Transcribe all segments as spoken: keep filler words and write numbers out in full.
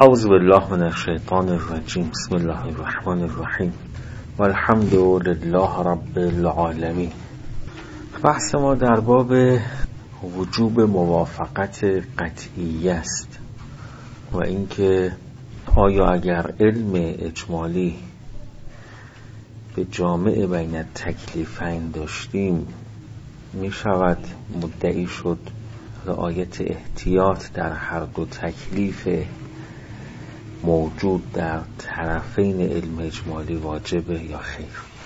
اعوذ بالله من الشیطان الرجیم. بسم الله الرحمن الرحیم و الحمد لله رب العالمین. بحث ما در باب وجوب موافقت قطعی است و اینکه آیا اگر علم اجمالی به جامع بین التکلیفین داشتیم می شود مدعی شد رعایت احتیاط در هر دو تکلیف موجود در طرفین علم اجمالی واجبه یا خیر؟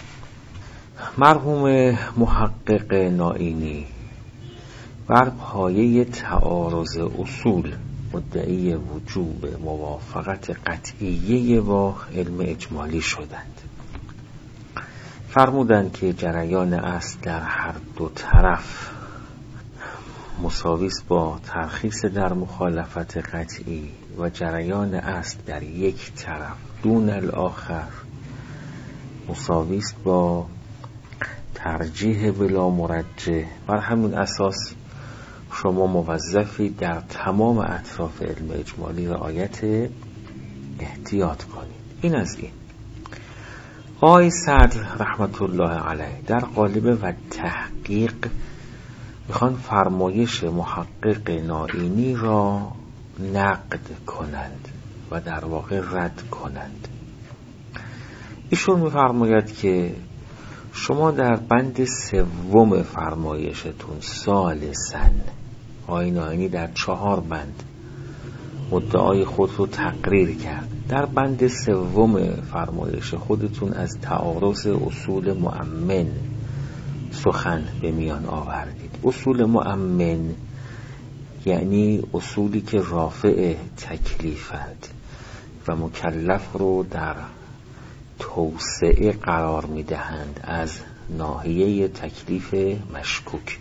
مرحوم محقق نائینی بر پایه تعارض اصول مدعی وجوب موافقت قطعیه با علم اجمالی شدند. فرمودند که جریان اصل در هر دو طرف مساویست با ترخیص در مخالفت قطعی و جریان اصل در یک طرف دون الاخر مساویست با ترجیح بلا مرجح. بر همین اساس شما موظفی در تمام اطراف علم اجمالی رعایت احتیاط کنید. این از این. آقای صدر رحمت الله علیه در قالب و تحقیق میخوان فرمایش محقق نائینی را نقد کنند و در واقع رد کنند. ایشون میفرماید که شما در بند سوم فرمایشتون ثالثاً، آقای نائینی در چهار بند مدعای خود رو تقریر کرد. در بند سوم فرمایش خودتون از تعارض اصول مؤمن سخن به میان آوردید. اصول مؤمن یعنی اصولی که رافع تکلیفند و مکلف رو در توسعه قرار میدهند از ناحیه تکلیف مشکوک.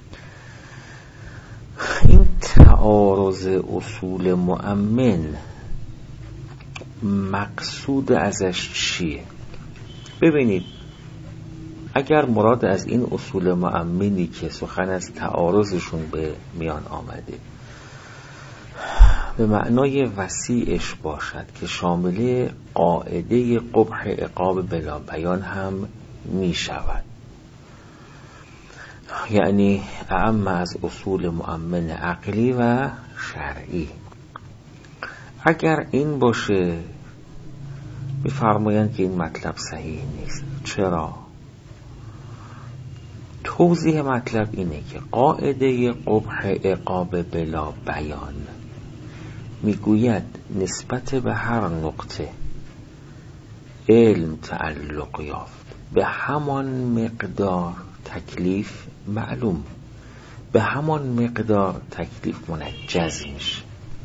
این تعارض اصول مؤمن مقصود ازش چیه؟ ببینید، اگر مراد از این اصول مؤمنی که سخن از تعارضشون به میان آمده به معنای وسیعش باشد که شامل قاعده قبح عقاب بلا بیان هم می شود، یعنی اعم از اصول مؤمن عقلی و شرعی، اگر این باشه می‌فرمایند که این مطلب صحیح نیست. چرا؟ توضیح مطلب اینه که قاعده قبح عقاب بلا بیان میگوید نسبت به هر نقطه علم تعلق یافت به همان مقدار تکلیف معلوم، به همان مقدار تکلیف منجز میشه.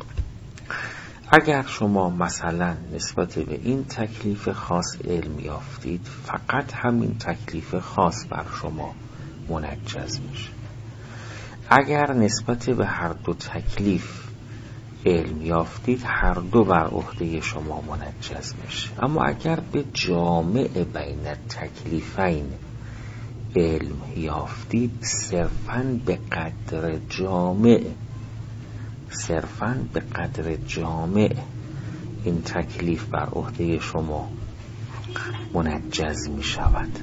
اگر شما مثلا نسبت به این تکلیف خاص علم یافتید، فقط همین تکلیف خاص بر شما منجز میشه. اگر نسبت به هر دو تکلیف علم یافتید، هر دو بر عهده شما منجز میشه. اما اگر به جامع بین تکلیفین علم یافتید، صرفاً به قدر جامع صرفاً به قدر جامع این تکلیف بر عهده شما منجز می شود.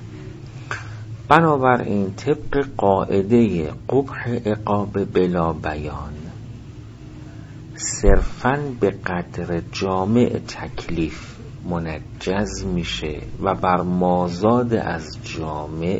بنابراین طبق قاعده قبح عقاب بلا بیان صرفاً به قدر جامع تکلیف منجز میشه و بر مازاد از جامع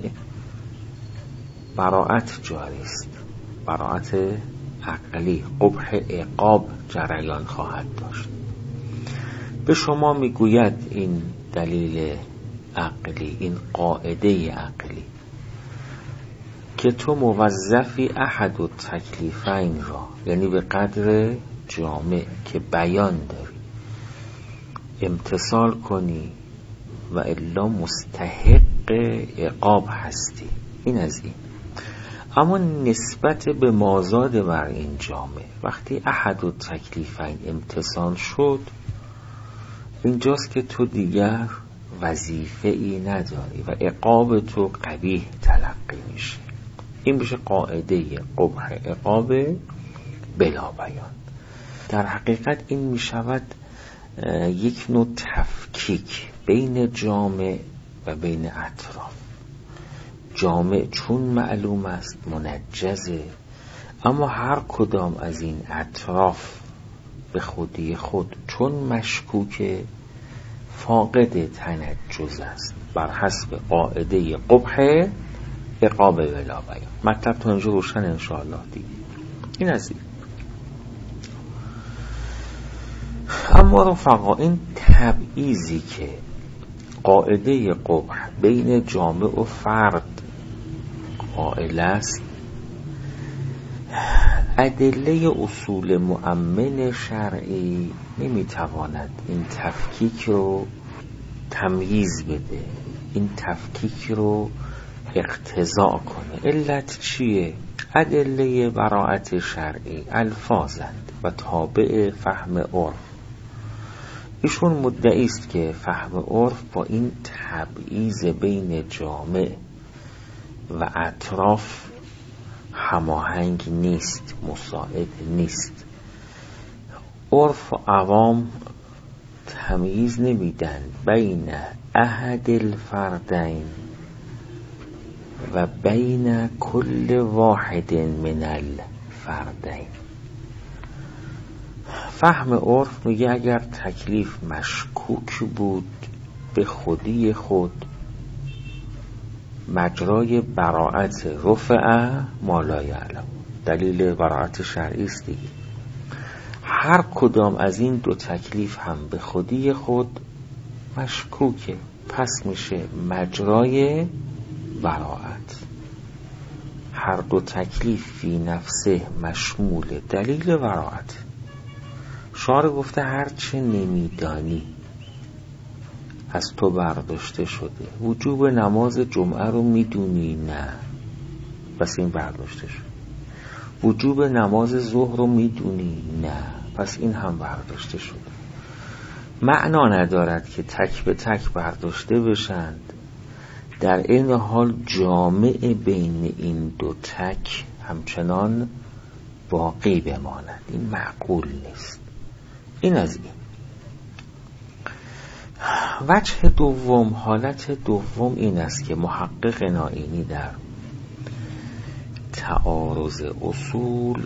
براءت جاری است، براءت عقلی، قبح عقاب جریان خواهد داشت. به شما میگوید این دلیل عقلی، این قاعده عقلی که تو موظفی احد و تکلیفین را، یعنی به قدر جامع که بیان داری، امتثال کنی و الا مستحق عقاب هستی. این از این. اما نسبت به مازاد بر این جامع، وقتی احد و تکلیفین امتثال شد، اینجاست که تو دیگر وظیفه ای نداری و عقاب تو قبیح تلقی میشه. این بشه قاعده قبح عقاب بلا بیان. در حقیقت این می شود یک نوع تفکیک بین جامع و بین اطراف. جامع چون معلوم است منجزه، اما هر کدام از این اطراف به خودی خود چون مشکوک فاقد تنجز است، بر حسب قاعده قبح عقاب بلا بیان. مطلب تا اینجا روشن انشاءالله دید. این از این. اما رفقا این تبعیضی که قاعده قبح بین جامع و فرد قائل است، ادله اصول مؤمن شرعی نمیتواند این تفکیک رو تمییز بده، این تفکیک رو اقتضا کنه. علت چیه؟ ادله براءت شرعی الفاظند و تابع فهم عرف. ایشون مدعی است که فهم عرف با این تبعیض بین جامع و اطراف هماهنگ نیست، مساعد نیست. عرف و عوام تمییز نمیدن بین احد الفردین و بین کل واحد من الفردین. فهم عرف میگه اگر تکلیف مشکوک بود به خودی خود، مجرای براءت رفع ما لا یعلم، دلیل براءت شرعی است دیگه. هر کدام از این دو تکلیف هم به خودی خود مشکوکه، پس میشه مجرای براءت. هر دو تکلیف فی نفسه مشمول دلیل براءت. شارع گفته هر چه نمیدانی از تو برداشته شده. وجوب نماز جمعه رو میدونی؟ نه، پس این برداشته شده. وجوب نماز ظهر رو میدونی؟ نه، پس این هم برداشته شده. معنا ندارد که تک به تک برداشته بشند، در این حال جامع بین این دو تک همچنان باقی بماند. این معقول نیست. این از این. وجه دوم، حالت دوم این است که محقق نائینی در تعارض اصول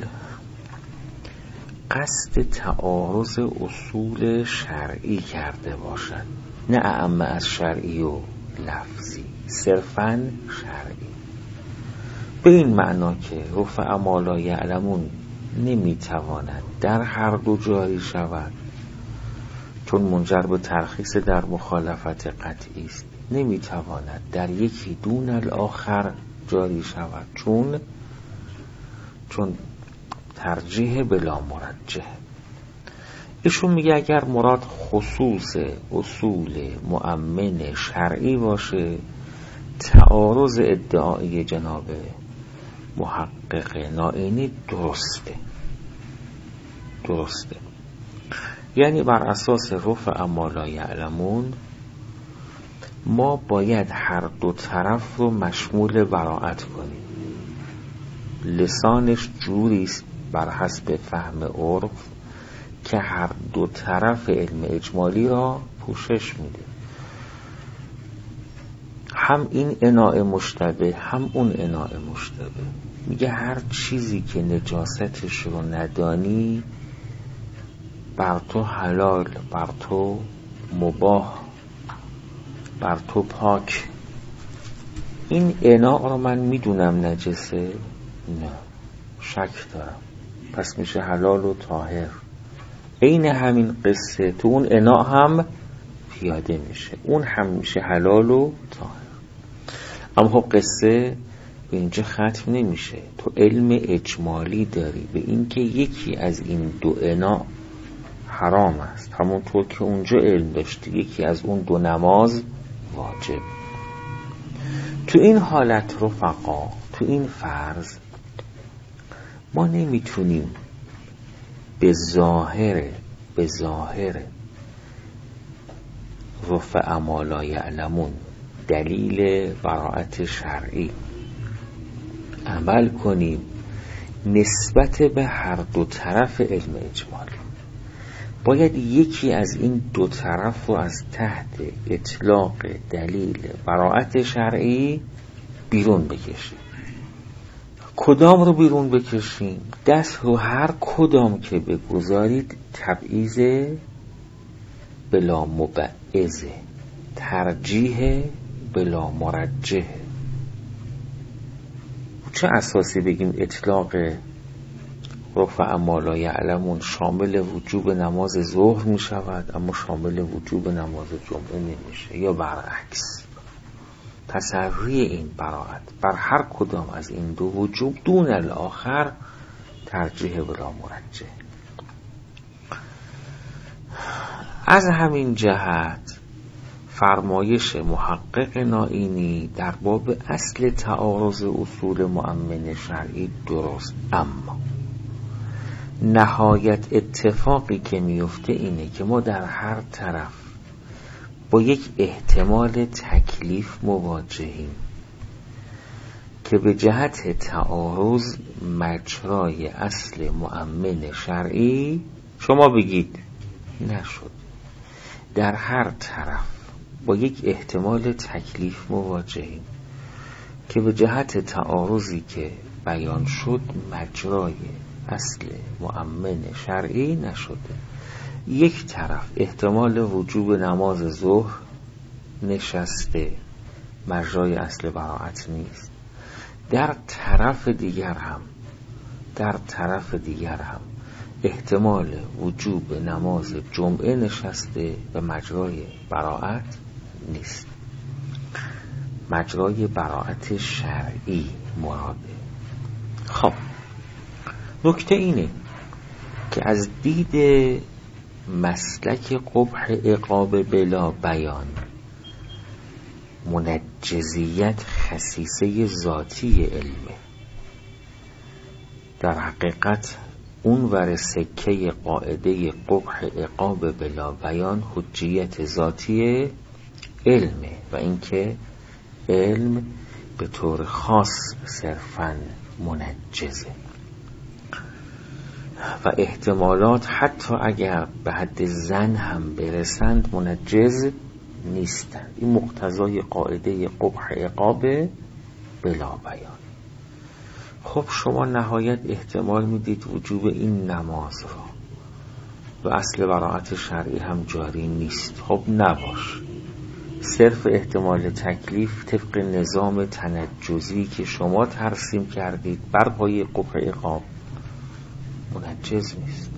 قصد تعارض اصول شرعی کرده باشد، نه اعم از شرعی و لفظی، صرفاً شرعی. به این معنا که رفع ما لا یعلمون نمیتواند در هر دو جاری شود، چون منجر به ترخیص در مخالفت قطعی است. نمیتواند در یکی دون الاخر جاری شود، چون چون ترجیح بلا مرجح. ایشون میگه اگر مراد خصوص اصول مؤمن شرعی باشه، تعارض ادعای جناب محقق نائینی درسته درسته یعنی بر اساس رفع ما لا یعلمون ما باید هر دو طرف رو مشمول براءت کنیم. لسانش جوریست بر حسب فهم عرف که هر دو طرف علم اجمالی را پوشش میده، هم این اناء مشتبه هم اون اناء مشتبه. میگه هر چیزی که نجاستش رو ندانی بر تو حلال، بر تو مباح، بر تو پاک. این اناء رو من میدونم نجسه؟ نه، شک دارم، پس میشه حلال و طاهر. عین همین قصه تو اون اناء هم پیاده میشه، اون هم میشه حلال و طاهر. اما قصه به اینجا ختم نمیشه. تو علم اجمالی داری به این که یکی از این دو اناء حرام است، همونطور که اونجا علم داشتی یکی از اون دو نماز واجب. تو این حالت رفقا، تو این فرض ما نمیتونیم به ظاهر به ظاهر رفع ما لا یعلمون دلیل براءت شرعی عمل کنیم نسبت به هر دو طرف علم اجمالی. باید یکی از این دو طرف رو از تحت اطلاق دلیل براءت شرعی بیرون بکشیم. کدام رو بیرون بکشیم؟ دست رو هر کدام که بگذارید تبعیض بلا مبعضه، ترجیح بلا مرجح. چه اساسی بگیم اطلاق رفع ما لا یعلمون شامل وجوب نماز ظهر می شود اما شامل وجوب نماز جمعه نمیشه، یا برعکس؟ تسری این براءت بر هر کدام از این دو وجوب دون الاخر ترجیح بلا مرجح. از همین جهت فرمایش محقق نائینی در باب اصل تعارض اصول مؤمن شرعی درست، اما نهایت اتفاقی که میفته اینه که ما در هر طرف با یک احتمال تکلیف مواجهیم که به جهت تعارض مجرای اصل مؤمن شرعی شما بگید نشد. در هر طرف با یک احتمال تکلیف مواجهیم که به جهت تعارضی که بیان شد مجرای اصل مؤمن شرعی نشده. یک طرف احتمال وجوب نماز ظهر نشسته، مجرای اصل براءت نیست. در طرف دیگر هم در طرف دیگر هم احتمال وجوب نماز جمعه نشسته و مجرای براءت نیست. مجرای براءت شرعی مراده. خب نکته اینه که از دید مسلک قبح عقاب بلا بیان منجزیت خصیصه ذاتی علمه. در حقیقت اون ور سکه قاعده قبح عقاب بلا بیان حجیت ذاتی علمه و اینکه علم به طور خاص صرفاً منجزه و احتمالات حتی اگر به حد زن هم برسند منجز نیستند. این مقتضای قاعده قبح عقاب بلا بیان. خب شما نهایت احتمال میدید وجوب این نماز را و اصل براءت شرعی هم جاری نیست. خب نباش، صرف احتمال تکلیف طبق نظام تنجزی که شما ترسیم کردید بر پای قبح عقاب منجز نیست.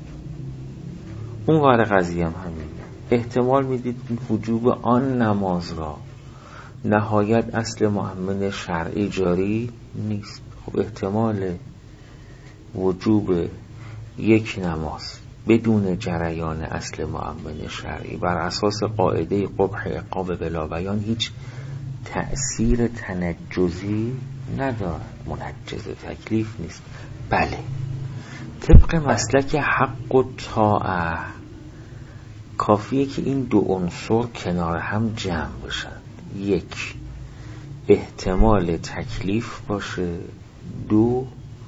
اون ور قضیه هم همین، احتمال میدید وجوب آن نماز را نهایت اصل مؤمن شرعی جاری نیست. خب احتمال وجوب یک نماز بدون جریان اصل مؤمن شرعی بر اساس قاعده قبح عقاب بلا بیان هیچ تأثیر تنجزی ندارد، منجز تکلیف نیست. بله، طبق مسلک حق و طاعه کافیه که این دو عنصر کنار هم جمع بشن. یک، احتمال تکلیف باشه. دو،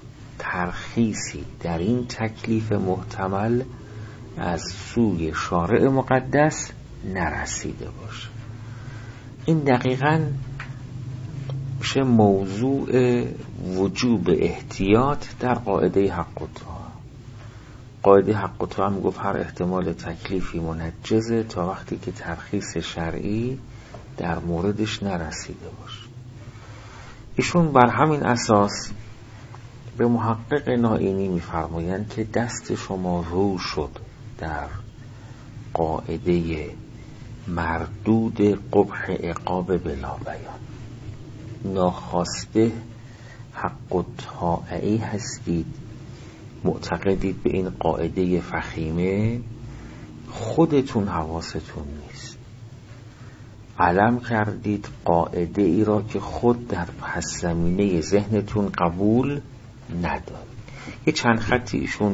ترخیصی در این تکلیف محتمل از سوی شارع مقدس نرسیده باشه. این دقیقاً میشه موضوع وجوب احتیاط در قاعده حق و طاعه. قاعده حق و طاعه میگفت هر احتمال تکلیفی منجزه تا وقتی که ترخیص شرعی در موردش نرسیده باشه. ایشون بر همین اساس به محقق نائینی میفرمایند که دست شما رو شد در قاعده مردود قبح عقاب بلا بیان. ناخواسته حق و طاعه‌ای هستید، معتقدید به این قاعده فخیمه، خودتون حواستون نیست، علم کردید قاعده ای را که خود در پس زمینه ذهنتون قبول ندارید. یه چند خطی ایشون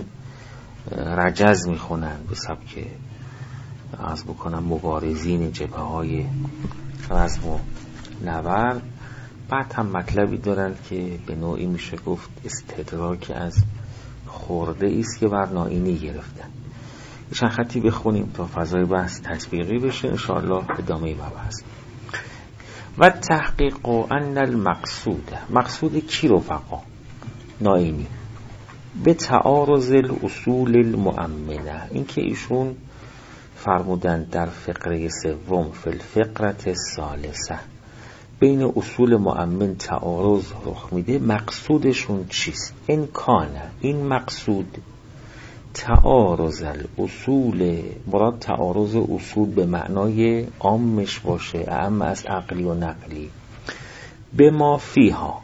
رجز میخونن به سبک از بکنم مبارزین جبهه های رزم و نبرد. بعد هم مطلبی دارن که به نوعی میشه گفت استدراک از خورده ایست که بر نائینی گرفتن چند خطی بخونیم تا فضای بحث تطبیقی بشه، انشاءالله ادامه مبحث. و تحقیق ان المقصود، مقصود کی رفقا؟ ناینی به تعارض الاصول المؤمنه، این که ایشون فرمودن در فقره سوم فی الفقره الثالثه بین اصول مؤمن تعارض رخ میده، مقصودشون چیست؟ این کانه، این مقصود تعارض الاصول، مراد تعارض اصول به معنای عامش باشه، اعم از عقلی و نقلی، به ما فیها،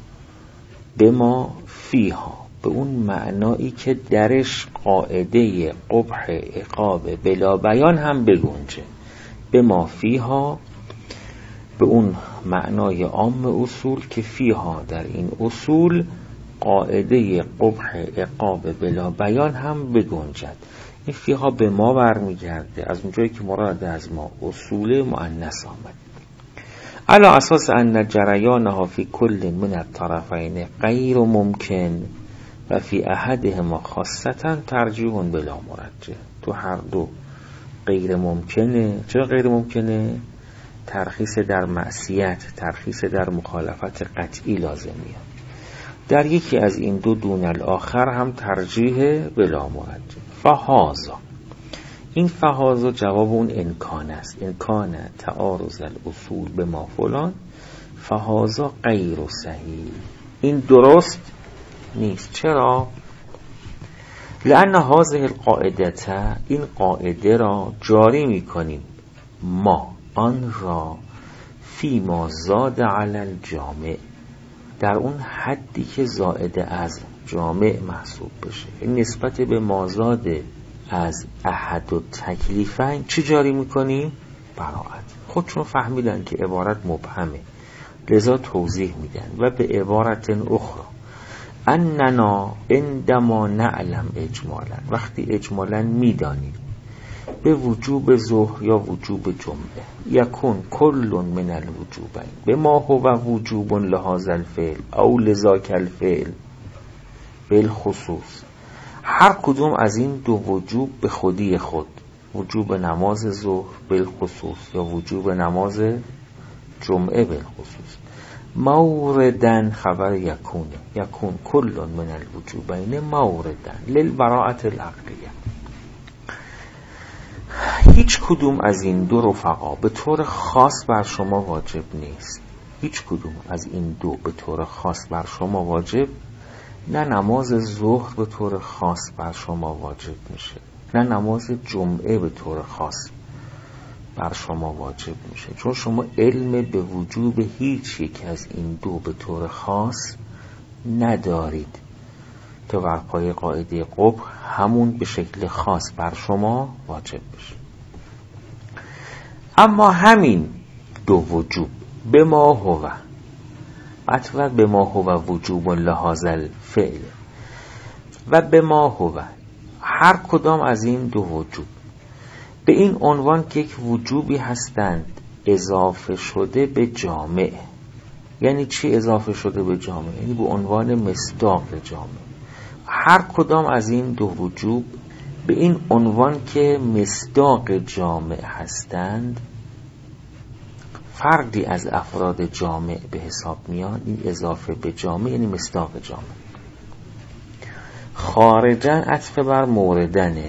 به ما فیها، به اون معنایی که درش قاعده قبح عقاب بلا بیان هم بگنجه، به ما فیها، به اون معنای عام اصول که فیها در این اصول قاعده قبح عقاب بلا بیان هم بگنجد. این فیها به ما برمیگرده از اونجایی که مراد از ما اصول مؤنث آمد. علی اساس ان جریانها فی کل من الطرفین غیر ممکن و فی احدهما خاصتا ترجیح بلا مرجح، تو هر دو غیر ممکنه. چرا غیر ممکنه؟ ترخیص در معصیت، ترخیص در مخالفت قطعی لازم میاد. در یکی از این دو دون الاخر هم ترجیح بلا مرجح. فهازا، این فهازا جواب اون انکان است، انکان تعارض الاصول به ما فلان، فهازا غیر صحیح، این درست نیست. چرا؟ لأن هذه القاعده، این قاعده را جاری میکنیم ما آن را فی ما زاد علی الجامع، در اون حدی که زائده از جامع محسوب بشه. این نسبت به ما زاد از احد و تکلیفین چی جاری میکنیم؟ براعت. خودشون فهمیدن که عبارت مبهمه، لذا توضیح میدن. و به عبارت اخرى اننا عندما نعلم اجمالا، وقتی اجمالا میدانیم به وجوب ظهر یا وجوب جمعه، یکون کل من الوجوبین به ما هو وجوب لهذا الفعل او لذاک الفعل بالخصوص، هر کدوم از این دو وجوب به خودی خود، وجوب نماز ظهر بالخصوص یا وجوب نماز جمعه بالخصوص، موردن خبر یکونه، یکون کل من الوجوبین موردن للبراءة العقلیه. هیچ کدوم از این دو رفقا به طور خاص بر شما واجب نیست، هیچ کدوم از این دو به طور خاص بر شما واجب، نه نماز ظهر به طور خاص بر شما واجب میشه، نه نماز جمعه به طور خاص بر شما واجب میشه، چون شما علم به وجوب هیچ یک از این دو به طور خاص ندارید تا بر پای قاعده قبح همون به شکل خاص بر شما واجب بشه. اما همین دو وجوب به ما هو، مطلب به ما هو وجوب لهذا الفعل و به ما هو، هر کدام از این دو وجوب به این عنوان که یک وجوبی هستند اضافه شده به جامع. یعنی چی اضافه شده به جامع؟ یعنی به عنوان مصداق جامع. هر کدام از این دو وجوب به این عنوان که مصداق جامع هستند، فردی از افراد جامع به حساب میان. این اضافه به جامع یعنی مصداق جامع. خارجن عطف بر موردنه،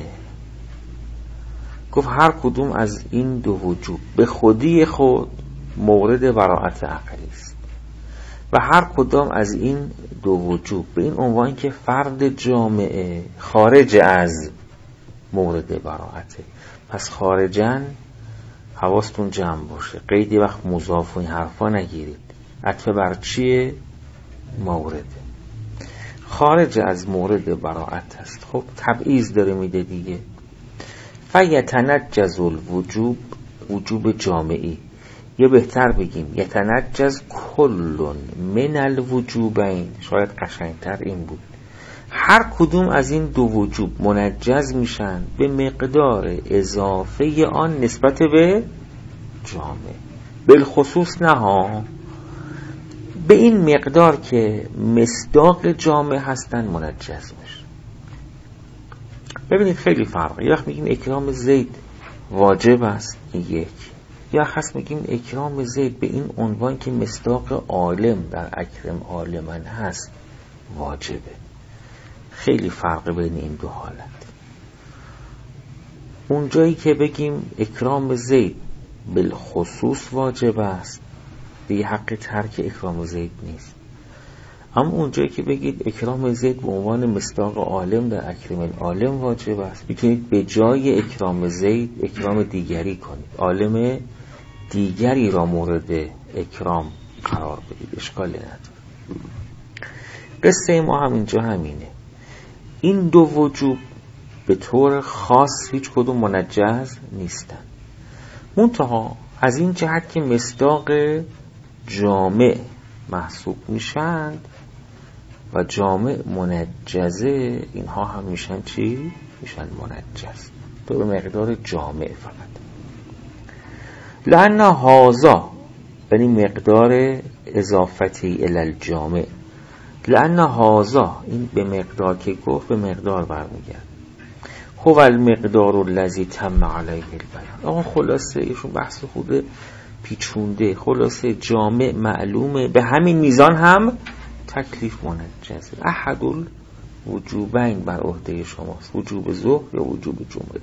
گفت هر کدوم از این دو وجوب به خودی خود مورد براءت عقلی است و هر کدام از این دو وجوب به این عنوان که فرد جامعه خارج از مورد براءته. پس خارجن حواستون جمع باشه، قیدی وقت مضاف و این حرفا نگیرید. عطف بر چیه؟ مورد، خارج از مورد براءت است. خب تبعیض داره میده دیگه. فیتنجز الوجوب، وجوب جامعی، یا بهتر بگیم یتنجز کل من الوجوبین، شاید قشنگتر این بود. هر کدوم از این دو وجوب منجز میشن به مقدار اضافه آن نسبت به جامع، بالخصوص نه ها، به این مقدار که مصداق جامع هستن منجز میشن. ببینید خیلی فرقه. یه وقت میگیم اکرام زید واجب است، یک. یا خاص میگیم اکرام زید به این عنوان که مصداق عالم در اکرم عالمن هست واجبه. خیلی فرق بین این دو حالت. اون جایی که بگیم اکرام زید بالخصوص واجب است، به حق ترک اکرام زید نیست. اما اون جایی که بگید اکرام زید به عنوان مصداق عالم در اکرم العالم واجب است، میتونید به جای اکرام زید اکرام دیگری کنید، عالم دیگری را مورد اکرام قرار بدید، اشکالی نداره. قصه ما هم اینجا همینه. این دو وجوب به طور خاص هیچ کدوم منجز نیستن، منتها از این جهت که مصداق جامع محسوب میشن و جامع منجزه، اینها هم میشن چی؟ میشن منجز، تو به مقدار جامع فقط. لأن هازا یعنی مقدار اضافتی الی الجامع، لأن هازا این به مقدار که گفت به مقدار برمیگرد. هو المقدار الذی تم علیه البیان. آقا خلاصه ایشون بحث خوده پیچونده، خلاصه جامع معلومه، به همین میزان هم تکلیف منجزه. احد الوجوبین بر عهده شماست، وجوب ظهر یا وجوب جمعه.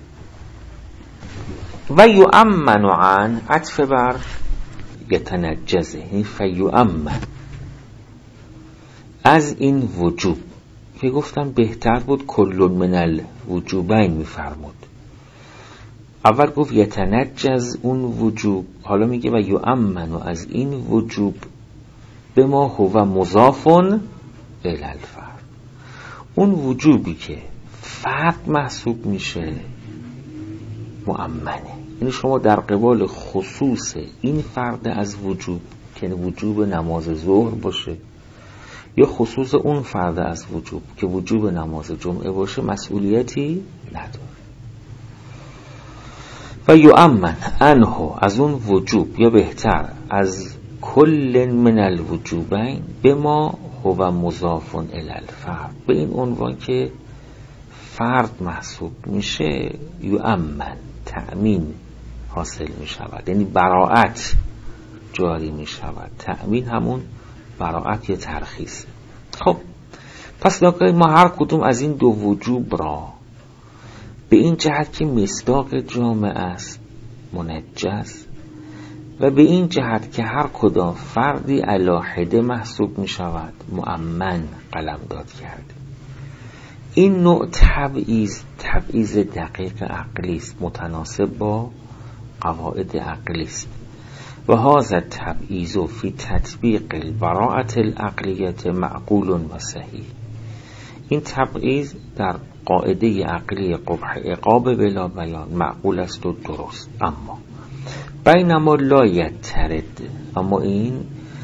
و یؤمن عن عطف بر یتنجزه، این فیؤمن از این وجوب که گفتم بهتر بود کل من الوجوبین میفرمود. اول گفت یتنجز اون وجوب، حالا میگه و یؤمن از این وجوب به ما هو مضافن الی الفرد. اون وجوبی که فرد محسوب میشه مؤمنه، یعنی شما در قبال خصوص این فرد از وجوب که وجوب نماز ظهر باشه یا خصوص اون فرد از وجوب که وجوب نماز جمعه باشه مسئولیتی نداره. و یؤمن عنه از اون وجوب یا بهتر از کل من الوجوبین به ما هو مضاف الی الفرد، به این عنوان که فرد محسوب میشه یؤمن تأمین حاصل میشود، یعنی براءت جاری میشود. تأمین همون براءت یا ترخیص. خب پس نگاه ما هر کدوم از این دو وجوب را به این جهت که مصداق جامع است منجز و به این جهت که هر کدام فردی علاحده محسوب می شود مؤمن قلمداد کرده. این نوع تبعیض تبعیض دقیق عقلی است، متناسب با قواعد عقلی است. و هذا التبعیض فی تطبیق البراءة العقلیة معقول و صحیح. این تبعیض در قاعده عقلی قبح عقاب بلا بیان معقول است و درست، اما بینما لا یترد، اما این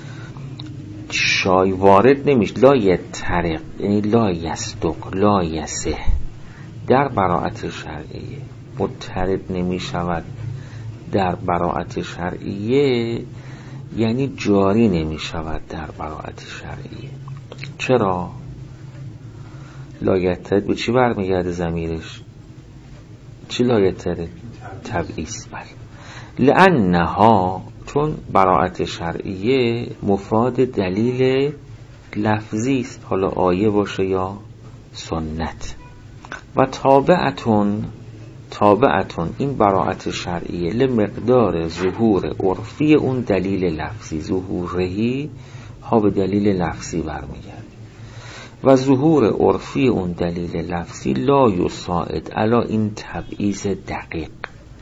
شای وارد نمیشه، لا یترق یعنی لا یصدق لا یصح در براءت شرعیه، مترد نمی شود در براءت شرعیه، یعنی جاری نمی شود در براءت شرعیه. چرا؟ لا یترد به چی برمیگرده ضمیرش؟ چی لا یترد؟ تبعیض. بله، لأنها چون براءت شرعیه مفاد دلیل لفظی است، حالا آیه باشه یا سنت. و تابعتون تابعتون این براءت شرعیه لمقدار ظهور عرفی اون دلیل لفظی، ظهورهی ها به دلیل لفظی برمیگرده و ظهور عرفی اون دلیل لفظی لا یساعد علی این تبعیض دقیق.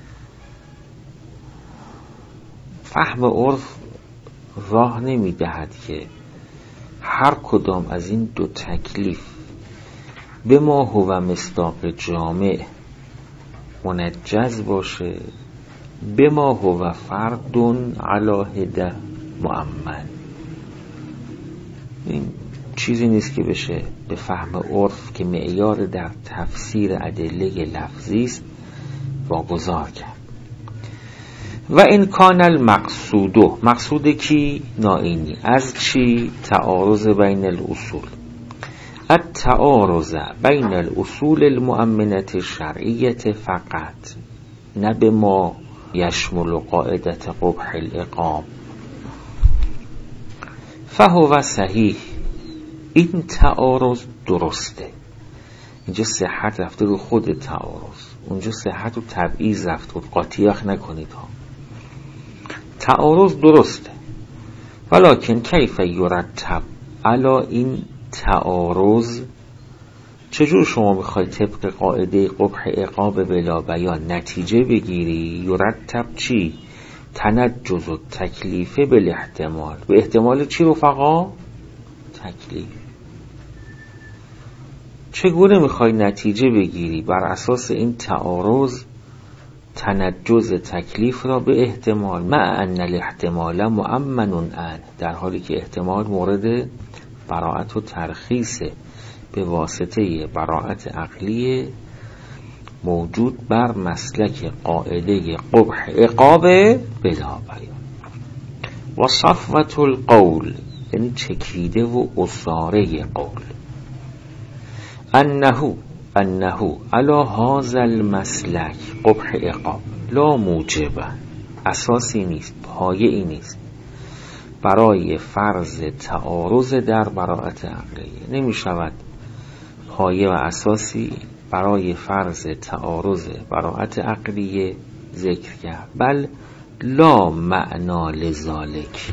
فهم عرف راه نمی دهد که هر کدام از این دو تکلیف به ما هو مصداق جامع منجز باشه، به ما هو فرد علاهده مؤمن. این چیزی نیست که بشه به فهم عرف که معیار در تفسیر ادله لفظی است واگذار کرد. و این کان المقصودو، مقصود کی؟ نائینی. از چی؟ تعارض بین الاصول. التعارض بین الاصول المؤمنة الشرعیة فقط، نه به ما یشمل قاعدت قبح العقاب. فهو صحیح، این تعارض درسته. اینجا صحت رفته رو خود تعارض، اونجا صحت و تبعیض رفته رو. قاطیاخ نکنید ها. تعارض درسته، ولکن کیف یرتب علا این تعارض، چجور شما میخواید طبق قاعده قبح عقاب بلا بیان نتیجه بگیری؟ یرتب چی؟ تنجز و تکلیفه بالاحتمال. به احتمال چی رفقا؟ تکلیف. چگونه میخوای نتیجه بگیری بر اساس این تعارض تنجز تکلیف را به احتمال؟ مع ان الاحتمال مؤمن عنه، در حالی که احتمال مورد براءت و ترخیصه به واسطه براءت عقلی موجود بر مسلک قاعده قبح عقاب بلا بیان. و صفوة القول، یعنی چکیده و اصاره قول، انه انه علی هذا المسلک قبح عقاب لا موجبه، اساسی نیست، پایه‌ای نیست برای فرض تعارض در براءت عقلیه. نمی شود پایه و اساسی برای فرض تعارض براءت عقلیه ذکر کرد. بل لا معنا لذالک.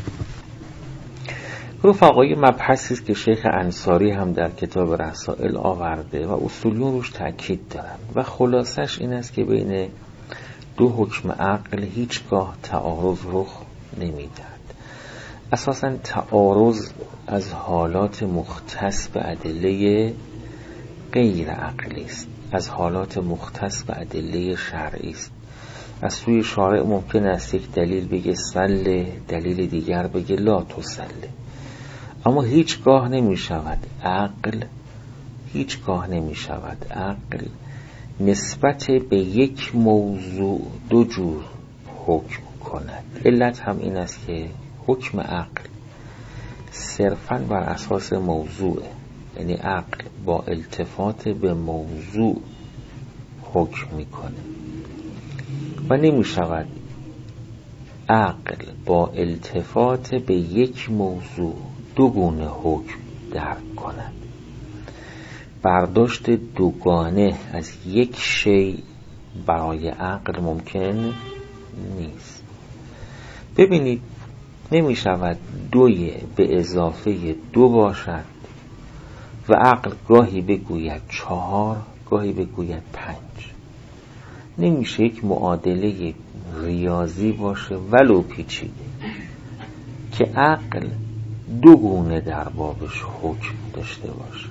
رفقای مبحثی است که شیخ انصاری هم در کتاب رسائل آورده و اصولیون روش تأکید دارند و خلاصش این است که بین دو حکم عقل هیچگاه تعارض رخ نمیدهد. اساساً تعارض از حالات مختص به ادله غیر عقلی است، از حالات مختص به ادله شرعی است. از سوی شارع ممکن است یک دلیل بگه سله، دلیل دیگر بگه لا تسله، اما هیچگاه نمی شود عقل هیچگاه نمی شود عقل نسبت به یک موضوع دو جور حکم کند. علت هم این است که حکم عقل صرفاً بر اساس موضوعه، یعنی عقل با التفات به موضوع حکم میکنه و نمی شود عقل با التفات به یک موضوع دو گونه حکم درک کند. برداشت دوگانه از یک شی برای عقل ممکن نیست. ببینید نمی شود دوی به اضافه دو باشد و عقل گاهی بگوید چهار گاهی بگوید پنج. نمیشه یک معادله ریاضی باشه ولو پیچیده که عقل دو گونه در بابش حکم داشته باشه.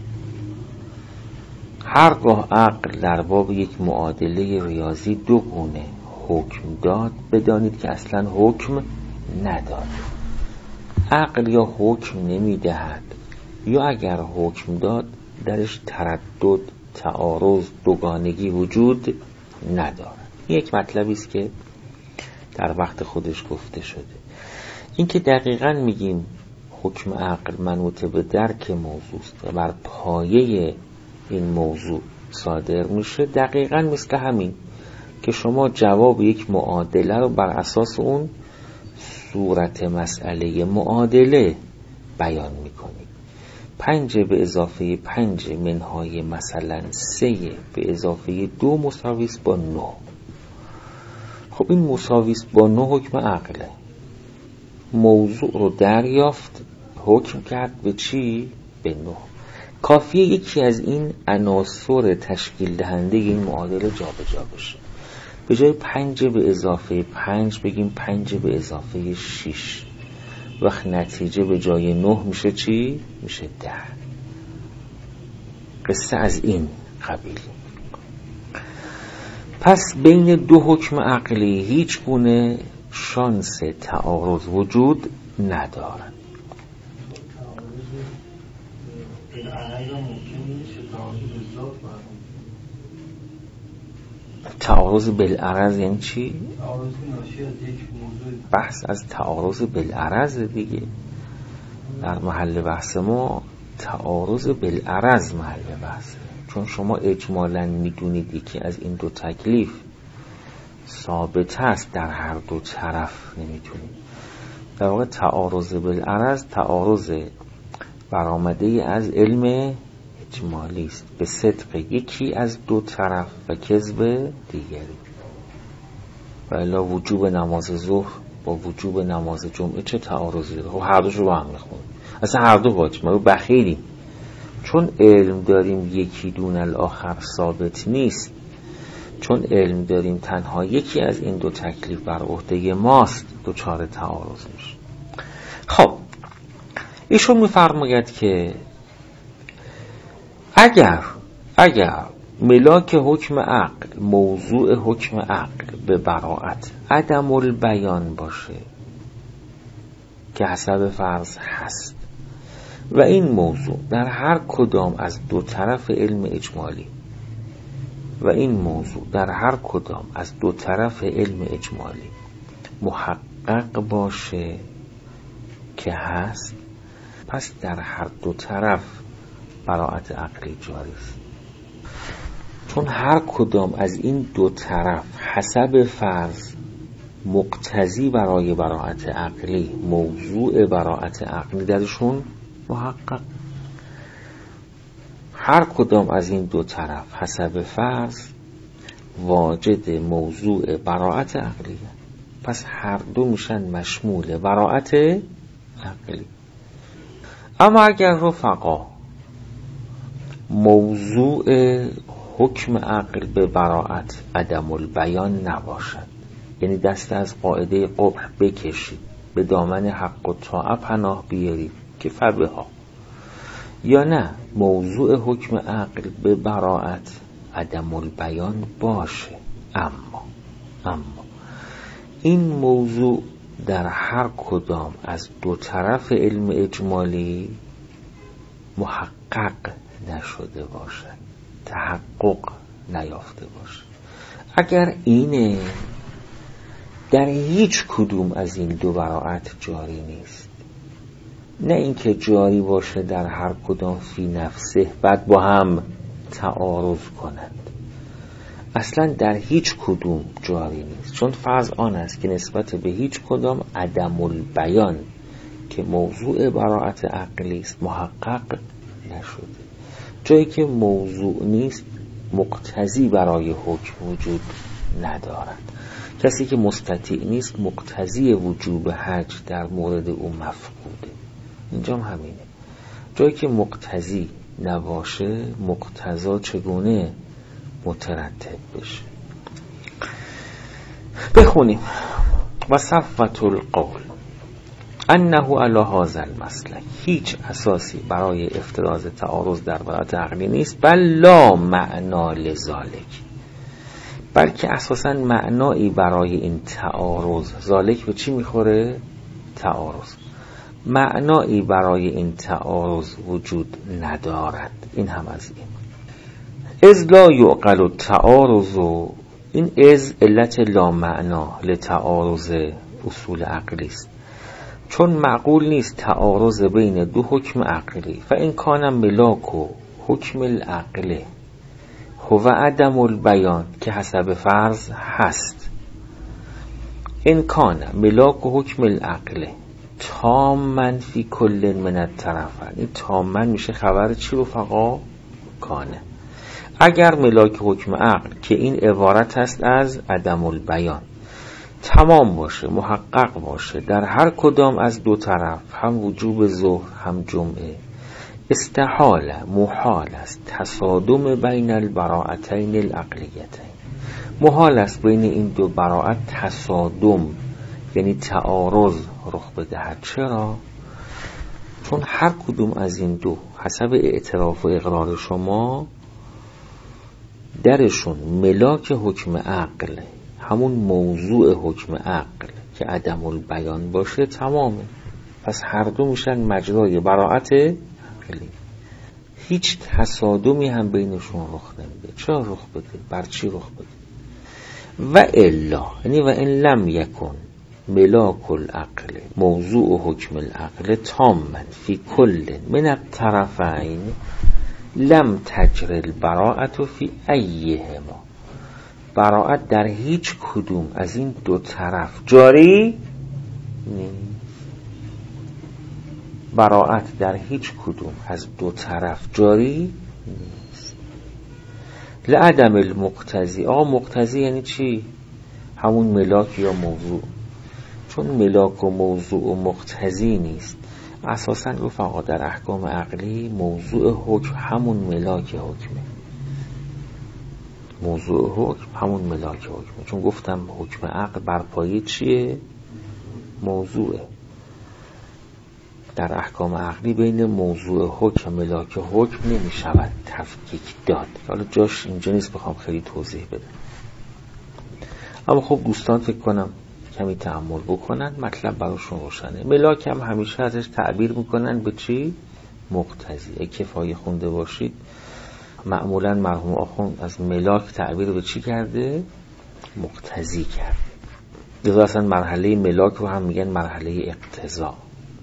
هرگاه عقل در باب یک معادله ریاضی دو گونه حکم داد، بدانید که اصلا حکم نداد. عقل یا حکم نمی دهد یا اگر حکم داد درش تردد، تعارض، دوگانگی وجود ندارد. یک مطلبی است که در وقت خودش گفته شده. این که دقیقاً میگیم حکم عقل منوط به درک موضوع است و بر پایه این موضوع صادر میشه، دقیقاً مثل همین که شما جواب یک معادله رو بر اساس اون صورت مسئله معادله بیان میکنید. پنج به اضافه پنج منهای مثلا سه به اضافه دو مساویس با نه. خب این مساویس با نه حکم عقله. موضوع رو دریافت، حکم کرد به چی؟ به نه. کافیه یکی از این عناصر تشکیل دهنده این معادله جا به جا بشه. به جای پنج به اضافه پنج بگیم پنج به اضافه شیش. وقت نتیجه به جای نه میشه چی؟ میشه ده. قصه از این قبیل. پس بین دو حکم عقلی هیچ گونه شانس تعارض وجود ندارد. تعارض بالعرض یعنی چی؟ بحث از تعارض بالعرض دیگه. در محل بحث ما تعارض بالعرض محل بحثه، چون شما اجمالاً میدونید یکی از این دو تکلیف ثابت است در هر دو طرف نمیتونید. در واقع تعارض بالعرض تعارض برآمده از علم اجمالی است به صدق یکی از دو طرف و کذب دیگری. و الا وجوب نماز ظهر با وجوب نماز جمعه چه تعارضی داره؟ خب هر دوش رو با هم میخونیم، اصلا هر دو واجب، ما بخیلیم. چون علم داریم یکی دون الاخر ثابت نیست، چون علم داریم تنها یکی از این دو تکلیف بر عهده ماست، دوچار تعارض میشه. خب ایشون میفرماید که اگر اگر ملاک حکم عقل موضوع حکم عقل به براءت عدم البیان باشه که حسب فرض هست و این موضوع در هر کدام از دو طرف علم اجمالی و این موضوع در هر کدام از دو طرف علم اجمالی محقق باشه که هست، پس در هر دو طرف براءت عقلی جاری است. چون هر کدام از این دو طرف حسب فرض مقتضی برای براءت عقلی موضوع براءت عقلی درشون محقق. هر کدام از این دو طرف حسب فرض واجد موضوع براءت عقلی، پس هر دو میشن مشمول براءت عقلی. اما اگر رفقا موضوع حکم عقل به براءت عدم البیان نباشد، یعنی دست از قاعده قبح بکشید، به دامن حق و طاعه پناه بیارید که فبها، یا نه موضوع حکم عقل به براءت عدم البیان باشه، اما اما این موضوع در هر کدام از دو طرف علم اجمالی محقق نشده باشد، تحقق نیافته باشد. اگر اینه در هیچ کدوم از این دو براءت جاری نیست، نه اینکه جاری باشه در هر کدام فی نفسه بعد با هم تعارض کنند، اصلا در هیچ کدوم جاری نیست، چون فرض آن است که نسبت به هیچ کدام عدم البیان که موضوع براءت عقلی است محقق نشده. جایی که موضوع نیست مقتضی برای حکم وجود ندارد. کسی که مستطیع نیست مقتضی وجوب حج در مورد او مفقوده. اینجا هم همینه، جایی که مقتضی نباشه مقتضا چگونه مترتب بشه. بخونیم و صفوة القول انه علی هذا المسلک، هیچ اساسی برای افتراض تعارض در براءت عقلی نیست، بل لا معنا لذالک، بلکه اساساً معنایی برای این تعارض، ذالک به چی میخوره؟ تعارض، معنایی برای این تعارض وجود ندارد. این هم از این از لا یعقل التعارض، این از علت لا معنا لتعارض اصول عقلی است، چون معقول نیست تعارض بین دو حکم عقلی. فإن کان ملاک و حکم العقل هو عدم البیان که حسب فرض هست، این کان ملاک و حکم العقل تامن فی کل من الطرفین، این تامن میشه خبر چی رفقا؟ کانه. اگر ملاک حکم عقل که این عبارت است از عدم البیان تمام باشه، محقق باشه در هر کدام از دو طرف، هم وجوب ظهر هم جمعه، استحال محال است تصادم بین البراءتین العقلیتین، محال است بین این دو براءت تصادم یعنی تعارض رخ بدهد. چرا؟ چون هر کدوم از این دو حسب اعتراف و اقرار شما درشون ملاک حکم عقل، همون موضوع حکم عقل که عدم البیان باشه تمامه، پس هر دو میشن مجرای براءت عقلی، هیچ تصادمی هم بینشون رخ نمیده. چرا رخ بده؟ بر چی رخ بده؟ و الا، یعنی و ان لم یکن ملاک العقل موضوع حکم العقل تاما فی کل من الطرفین لم تجر البراءة فی ایهما. براءت در هیچ کدوم از این دو طرف جاری نیست. براءت در هیچ کدوم از دو طرف جاری نیست. لعدم المقتضی. آقا مقتضی یعنی چی؟ همون ملاک یا موضوع. چون ملاک و موضوع و مقتضی نیست، اساساً رفقا در احکام عقلی موضوع حکم همون ملاک حکمه. موضوع حکم همون ملاک حکمه. چون گفتم حکم عقل برپایی چیه؟ موضوعه. در احکام عقلی بین موضوع حکم و ملاک حکم نمی شود تفکیک داد. حالا جاش اینجا نیست بخوام خیلی توضیح بدم، اما خب دوستان فکر کنم کمی تأمل بکنن مطلب براشون روشنه. ملاک هم همیشه ازش تعبیر میکنن به چی؟ مقتضی. کفایه خونده باشید معمولا مرحوم آخوند از ملاک تعبیر به چی کرده؟ مقتضی کرده. دیگه اصلا مرحله ملاک رو هم میگن مرحله اقتضا.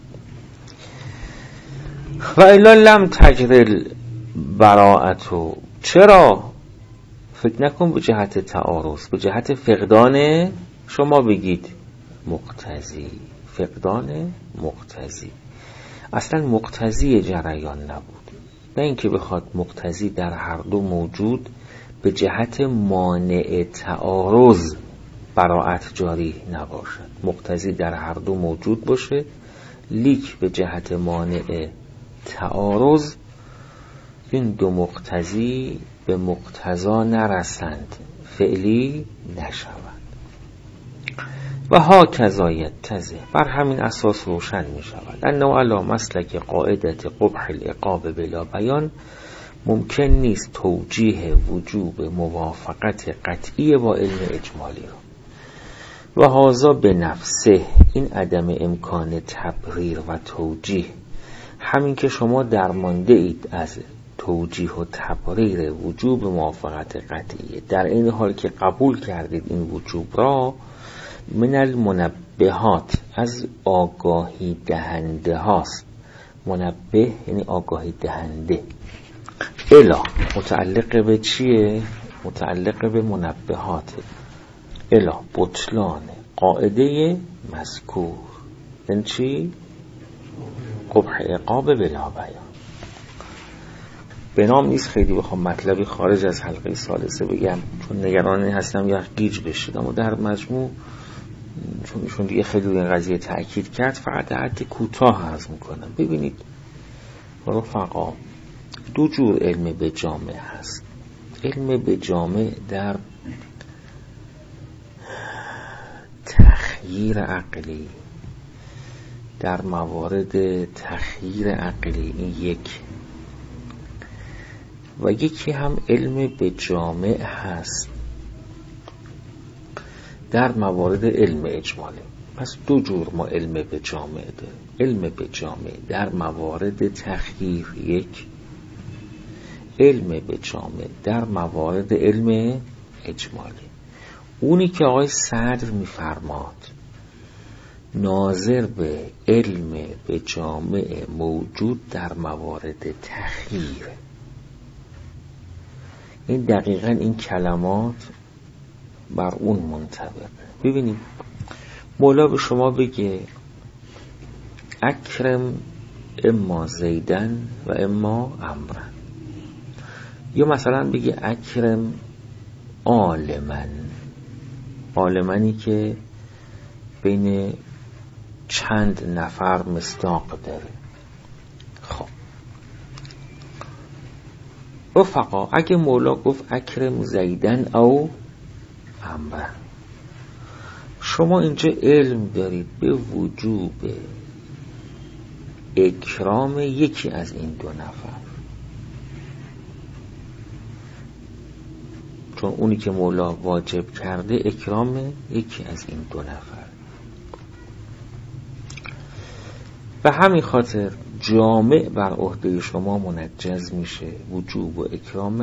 و الا لم تجر البراءة. چرا؟ فکر نکن به جهت تعارض، به جهت فقدان، شما بگید مقتضی، فقدان مقتضی. اصلا مقتضی جریان نبود، نه اینکه بخواد مقتضی در هر دو موجود به جهت مانع تعارض براءت جاری نباشد. مقتضی در هر دو موجود باشه، لیک به جهت مانع تعارض این دو مقتضی به مقتضا نرسند، فعلی نشوند. و ها کذایت تزه، بر همین اساس روشن می شود انه علی مسلک قاعدت قبح العقاب بلا بیان ممکن نیست توجیه وجوب موافقت قطعی با علم اجمالی را. و هذا به نفسه، این عدم امکان تبریر و توجیه، همین که شما درمانده اید از توجیه و تبریر وجوب موافقت قطعی، در این حال که قبول کردید این وجوب را، من المنبهات، از آگاهی دهنده هاست. منبه یعنی آگاهی دهنده. الا متعلق به چیه؟ متعلق به منبهات. الا بطلان قاعده مذکور. این چی؟ قبح عقاب بلا بیان. به نام نیست خیلی بخوام مطلبی خارج از حلقه ثالثه بگم، چون نگران هستم یا گیج بشید، اما در مجموع چون ایشون دیگه خیلی این قضیه تأکید کرد، فقط حد کوتاه عرض میکنم. ببینید رفقا، دو جور علم به جامع هست. علم به جامع در تخییر عقلی، در موارد تخییر عقلی، این یک. و یکی هم علم به جامع هست در موارد علم اجمالی. پس دو جور ما علم به جامع داریم. علم به جامع در موارد تخییر یک، علم به جامع در موارد علم اجمالی. اونی که آقای صدر میفرماد ناظر به علم به جامع موجود در موارد تخییر، این دقیقاً این کلمات بر اون منطبقه. ببینید مولا به شما بگه اکرم اما زیدن و اما امرن، یا مثلا بگه اکرم عالمن، عالمنی که بین چند نفر مصداق داره. خب رفقا، اگه مولا گفت اکرم زیدن او امرن، شما اینجا علم دارید به وجوب اکرام یکی از این دو نفر، چون اونی که مولا واجب کرده اکرام یکی از این دو نفر. و همین خاطر جامع بر عهده شما منجز میشه وجوب و اکرام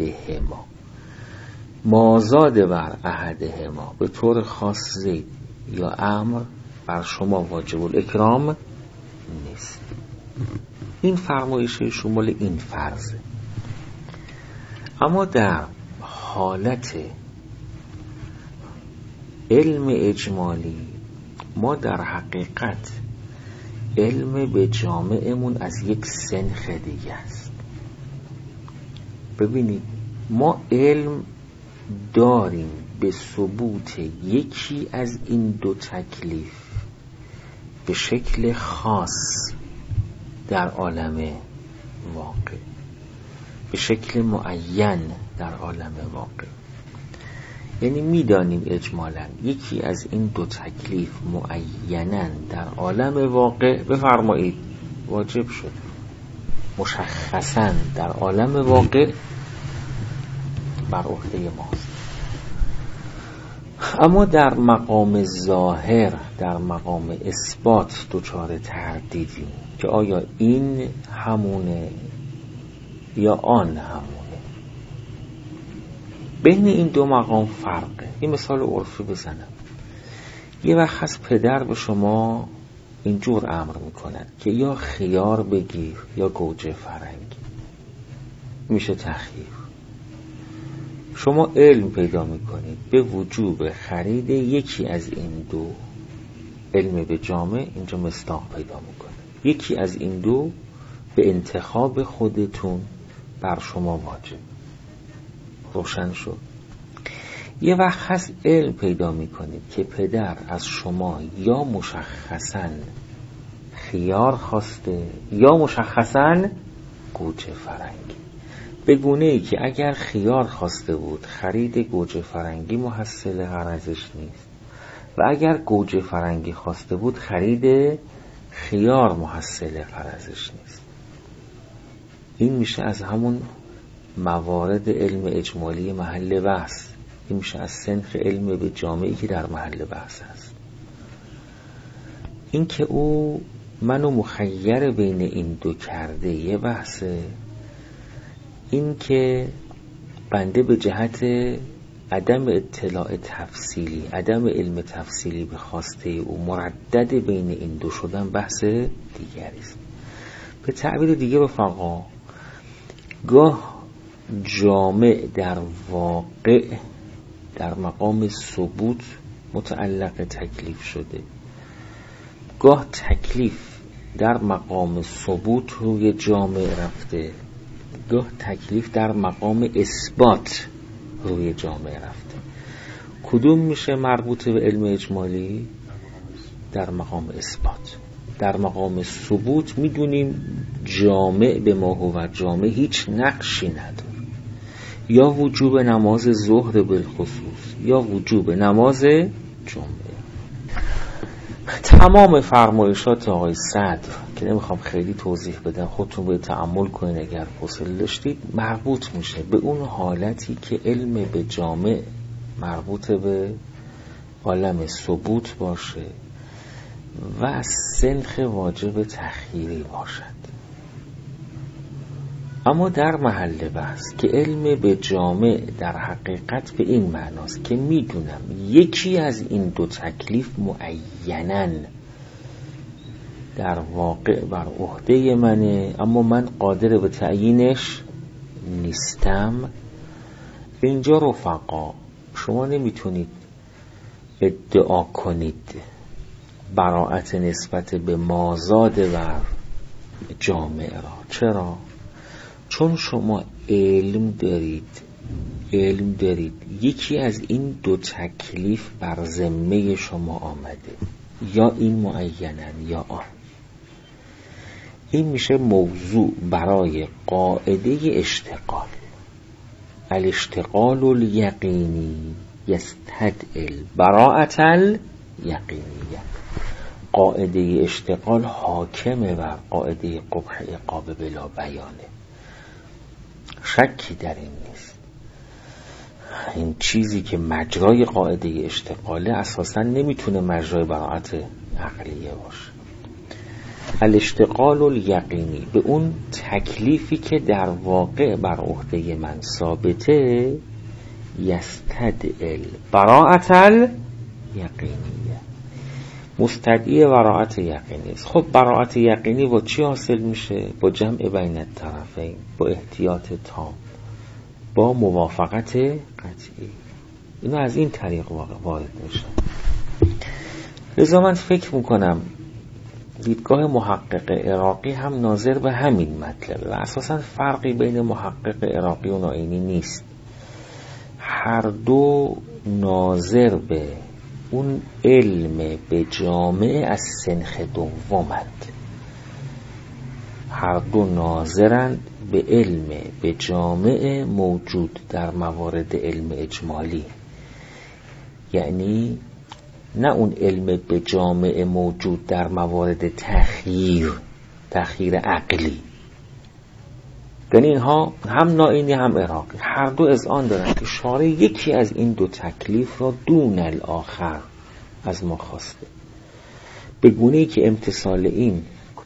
احدهما، مازاد بر احدهما، به طور خاص زید یا امر بر شما واجب الاکرام نیست. این فرمایش شمال این فرضه. اما در حالت علم اجمالی ما در حقیقت علم به جامعمون از یک سنخ دیگه است. ببینید ما علم داریم به ثبوت یکی از این دو تکلیف به شکل خاص در عالم واقع، به شکل معین در عالم واقع. یعنی میدانیم اجمالاً یکی از این دو تکلیف معیناً در عالم واقع بفرمایید واجب شد، مشخصاً در عالم واقع بر عهده ماست. اما در مقام ظاهر، در مقام اثبات دچار تردیدی که آیا این همونه یا آن همونه. بین این دو مقام فرقه. این مثال عرفی بزنم. یه وقت از پدر به شما اینجور امر میکند که یا خیار بگیر یا گوجه فرنگی، میشه تخییر. شما علم پیدا میکنید به وجوب خرید یکی از این دو. علم به جامع اینجا مصداق پیدا میکنه. یکی از این دو به انتخاب خودتون بر شما واجب. روشن شد. یه وقت هست علم پیدا میکنید که پدر از شما یا مشخصاً خیار خواسته یا مشخصاً گوجه فرنگی، به گونه ای که اگر خیار خواسته بود خرید گوجه فرنگی محصل غرضش نیست و اگر گوجه فرنگی خواسته بود خرید خیار محصل غرضش نیست. این میشه از همون موارد علم اجمالی محل بحث. این میشه از سنخ علم به جامعی که در محل بحث هست. این که او منو مخیر بین این دو کرده یه بحثه. این که بنده به جهت عدم اطلاع تفصیلی، عدم علم تفصیلی به خواسته او مردد بین این دو شدن بحث دیگری است. به تعبیر دیگه رفقا، گاه جامع در واقع در مقام ثبوت متعلق تکلیف شده، گاه تکلیف در مقام ثبوت روی جامع رفته، گاه تکلیف در مقام اثبات روی جامع رفته. کدوم میشه مربوط به علم اجمالی؟ در مقام اثبات. در مقام ثبوت میدونیم جامع به ما هو جامع هیچ نقشی نداره، یا وجوب نماز ظهر بالخصوص یا وجوب نماز جمعه. تمام فرمایشات آقای صدر که نمیخوام خیلی توضیح بدم، خودتون به تأمل کنین اگر حوصله داشتید، مربوط میشه به اون حالتی که علم به جامع مربوط به عالم ثبوت باشه و از سنخ واجب تخییری باشد. اما در محل بحث که علم به جامع در حقیقت به این معناست که میدونم یکی از این دو تکلیف معیناً در واقع بر عهده منه اما من قادر به تعیینش نیستم. اینجا رفقا شما نمیتونید ادعا کنید براءت نسبت به مازاد و جامع را. چرا؟ چون شما علم دارید علم دارید یکی از این دو تکلیف بر ذمه شما آمده، یا این معینن یا آن. این میشه موضوع برای قاعده اشتغال. الاشتغال الیقینی یستدعی براءت الیقینیه. قاعده اشتغال حاکمه بر قاعده قبح عقاب بلا بیانه، شکی در این نیست. این چیزی که مجرای قاعده اشتغاله اساساً نمیتونه مجرای براءت عقلیه باشه. الاشتغال الیقینی به اون تکلیفی که در واقع بر عهده من ثابته، یستدعی براءت الیقینیه. مستدعی براءت یقینی است. خب براءت یقینی با چی حاصل میشه؟ با جمع بین الطرفین، با احتیاط تام، با موافقت قطعی. اینا از این طریق وارد میشه. لذا من فکر میکنم دیدگاه محقق عراقی هم ناظر به همین مطلبه و اساساً فرقی بین محقق عراقی و نائینی نیست. هر دو ناظر به اون علم به جامعه از سنخ دومند. هر دو ناظرند به علم به جامعه موجود در موارد علم اجمالی، یعنی نه اون علم به جامعه موجود در موارد تخییر، تخییر عقلی. یعنی اینها هم نائینی هم عراقی هر دو اذعان دارند که شارع یکی از این دو تکلیف را دون الاخر از ما خواسته، به گونه‌ای که امتثال این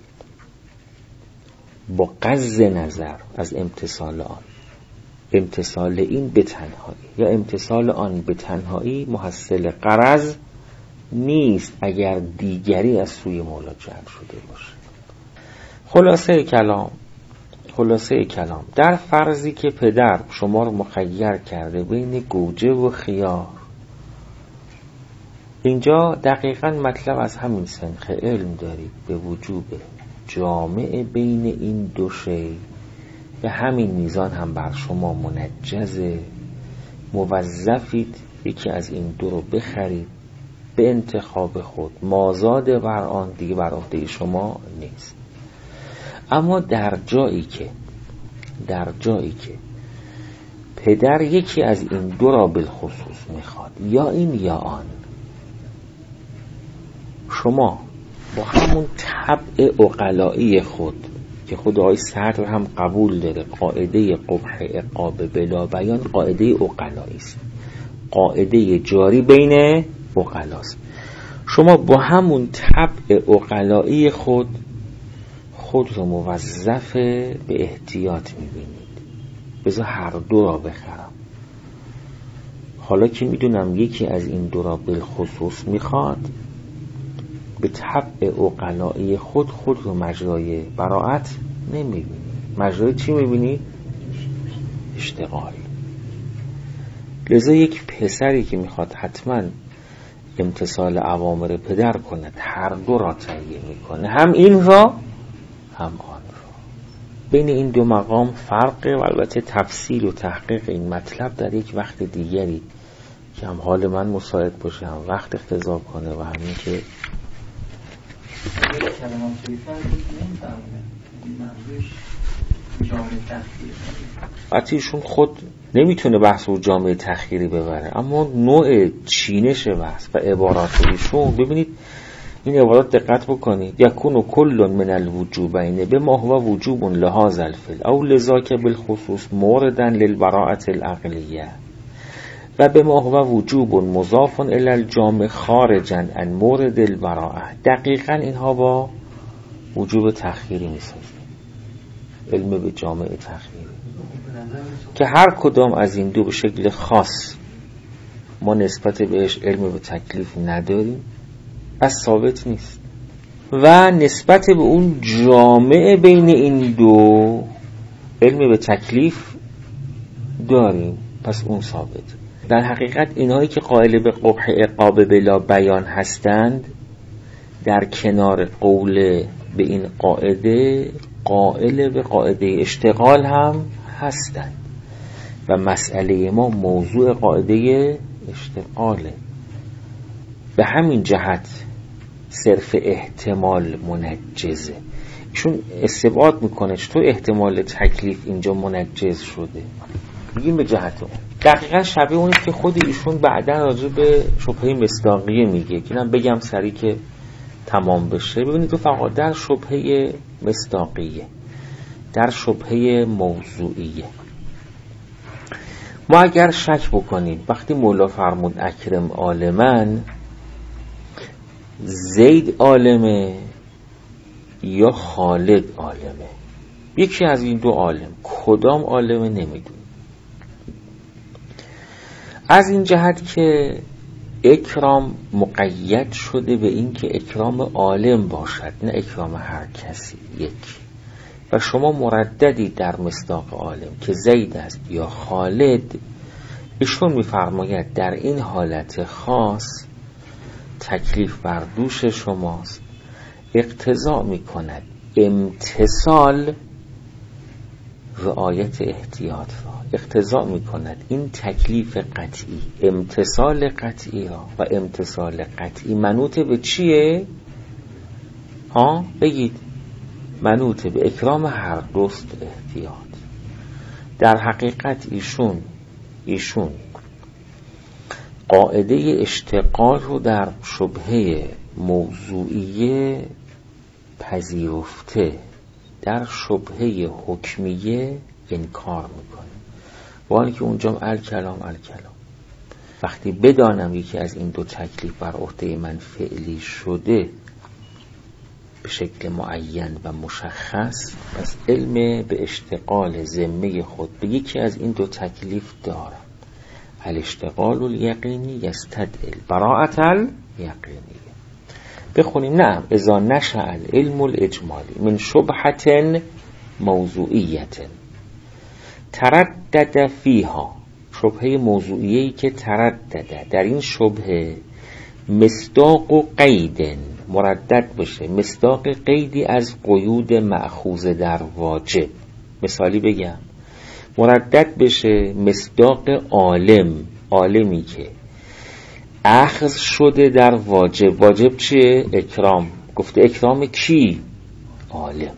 با غض نظر از امتثال آن، امتثال این به تنهایی یا امتثال آن به تنهایی محصل غرض نیست اگر دیگری از سوی مولا جلب شده باشه. خلاصه کلام خلاصه کلام در فرضی که پدر شما رو مخیر کرده بین گوجه و خیار، اینجا دقیقاً مطلب از همین سنخ علم دارید به وجوب جامعه بین این دو شی. به همین میزان هم بر شما منجزه، موظفید یکی از این دو رو بخرید به انتخاب خود، مازاد بر آن دیگه بر عهده شما نیست. اما در جایی که در جایی که پدر یکی از این دو را بالخصوص میخواد، یا این یا آن، شما با همون طبع عقلائی خود که خدای صدر هم قبول داره، قاعده قبح عقاب بلا بیان قاعده عقلائی است، قاعده جاری بین عقلاست. شما با همون طبع عقلائی خود خود رو موظف به احتیاط میبینید. بذار هر دو را بخرم، حالا که میدونم یکی از این دو را بالخصوص میخواد، به طبع عقلائی خود خود رو مجرای براءت نمیبینید. مجرای چی میبینید؟ اشتغال. لذا یک پسری که میخواد حتما امتثال اوامر پدر کند، هر دو را تهیه میکنه، هم این را هم آن را. بین این دو مقام فرقه و البته تفصیل و تحقیق این مطلب در یک وقت دیگری که هم حال من مساعد باشه، هم وقت اقتضا کنه و همین که ایشون خود نمیتونه بحث رو جامعه تخییری ببره، اما نوع چینش بحث و عبارات ایشون، ببینید این عبارات دقت بکنید، یکون کل من الوجوبین بما هو وجوب لهذا الفعل او لذاک بالخصوص موردن للبراءة العقلیه و بما هو وجوب مضاف الی الجامع خارجا عن مورد البراءه. دقیقاً اینها با وجوب تخییری میسازه، علم به جامع تخییری که هر کدام از این دو به شکل خاص ما نسبت بهش علم به تکلیف نداریم، از ثابت نیست، و نسبت به اون جامعه بین این دو علم به تکلیف داریم، پس اون ثابت. در حقیقت اینهایی که قائل به قبح عقاب بلا بیان هستند، در کنار قول به این قاعده قائل به قاعده اشتغال هم هستند و مسئله ما موضوع قاعده اشتغاله. به همین جهت صرف احتمال منجزه. ایشون استبعاد میکنه چطور احتمال تکلیف اینجا منجز شده. میگیم به جهت اون دقیقا شبیه اونی که خود ایشون بعداً راجع به شبهه مصداقیه میگه که من بگم سری که تمام بشه. ببینید تو فقط در شبهه مصداقیه، در شبهه موضوعیه ما اگر شک بکنیم وقتی مولا فرمود اکرم عالمن، زید عالمه یا خالد عالمه؟ یکی از این دو عالم، کدام عالمه نمیدون. از این جهت که اکرام مقید شده به این که اکرام عالم باشد، نه اکرام هر کسی. یک، و شما مرددی در مصداق عالم که زید است یا خالد. ایشون می‌فرماید در این حالت خاص تکلیف بر دوش شماست، اقتضا می‌کند امتثال رعایت احتیاط را، اقتضا می‌کند این تکلیف قطعی، امتثال قطعی را. و امتثال قطعی منوط به چیه؟ ها بگید. منوط به اکرام هر دوست احتیاط. در حقیقت ایشون ایشون قاعده اشتغال رو در شبهه موضوعیه پذیرفته، در شبهه حکمیه انکار میکنه، با اینکه اونجا الکلام الکلام. وقتی بدانم یکی از این دو تکلیف بر عهده من فعلی شده به شکل معین و مشخص، پس علم به اشتغال ذمه خود به یکی از این دو تکلیف دارم. الاشتغال الیقینی یستدعی براءة الیقینی. بخونیم. نعم اذا نشأ العلم الاجمالی من شبهة موضوعیة تردد فیها، شبهه موضوعیه‌ای که تردد در این شبهه، مصداق و قید مردد بشه، مصداق قیدی از قیود مأخوذ در واجب. مثالی بگم، مردد بشه مصداق عالم، عالمی که اخذ شده در واجب. واجب چیه؟ اکرام. گفته اکرام کی؟ عالم.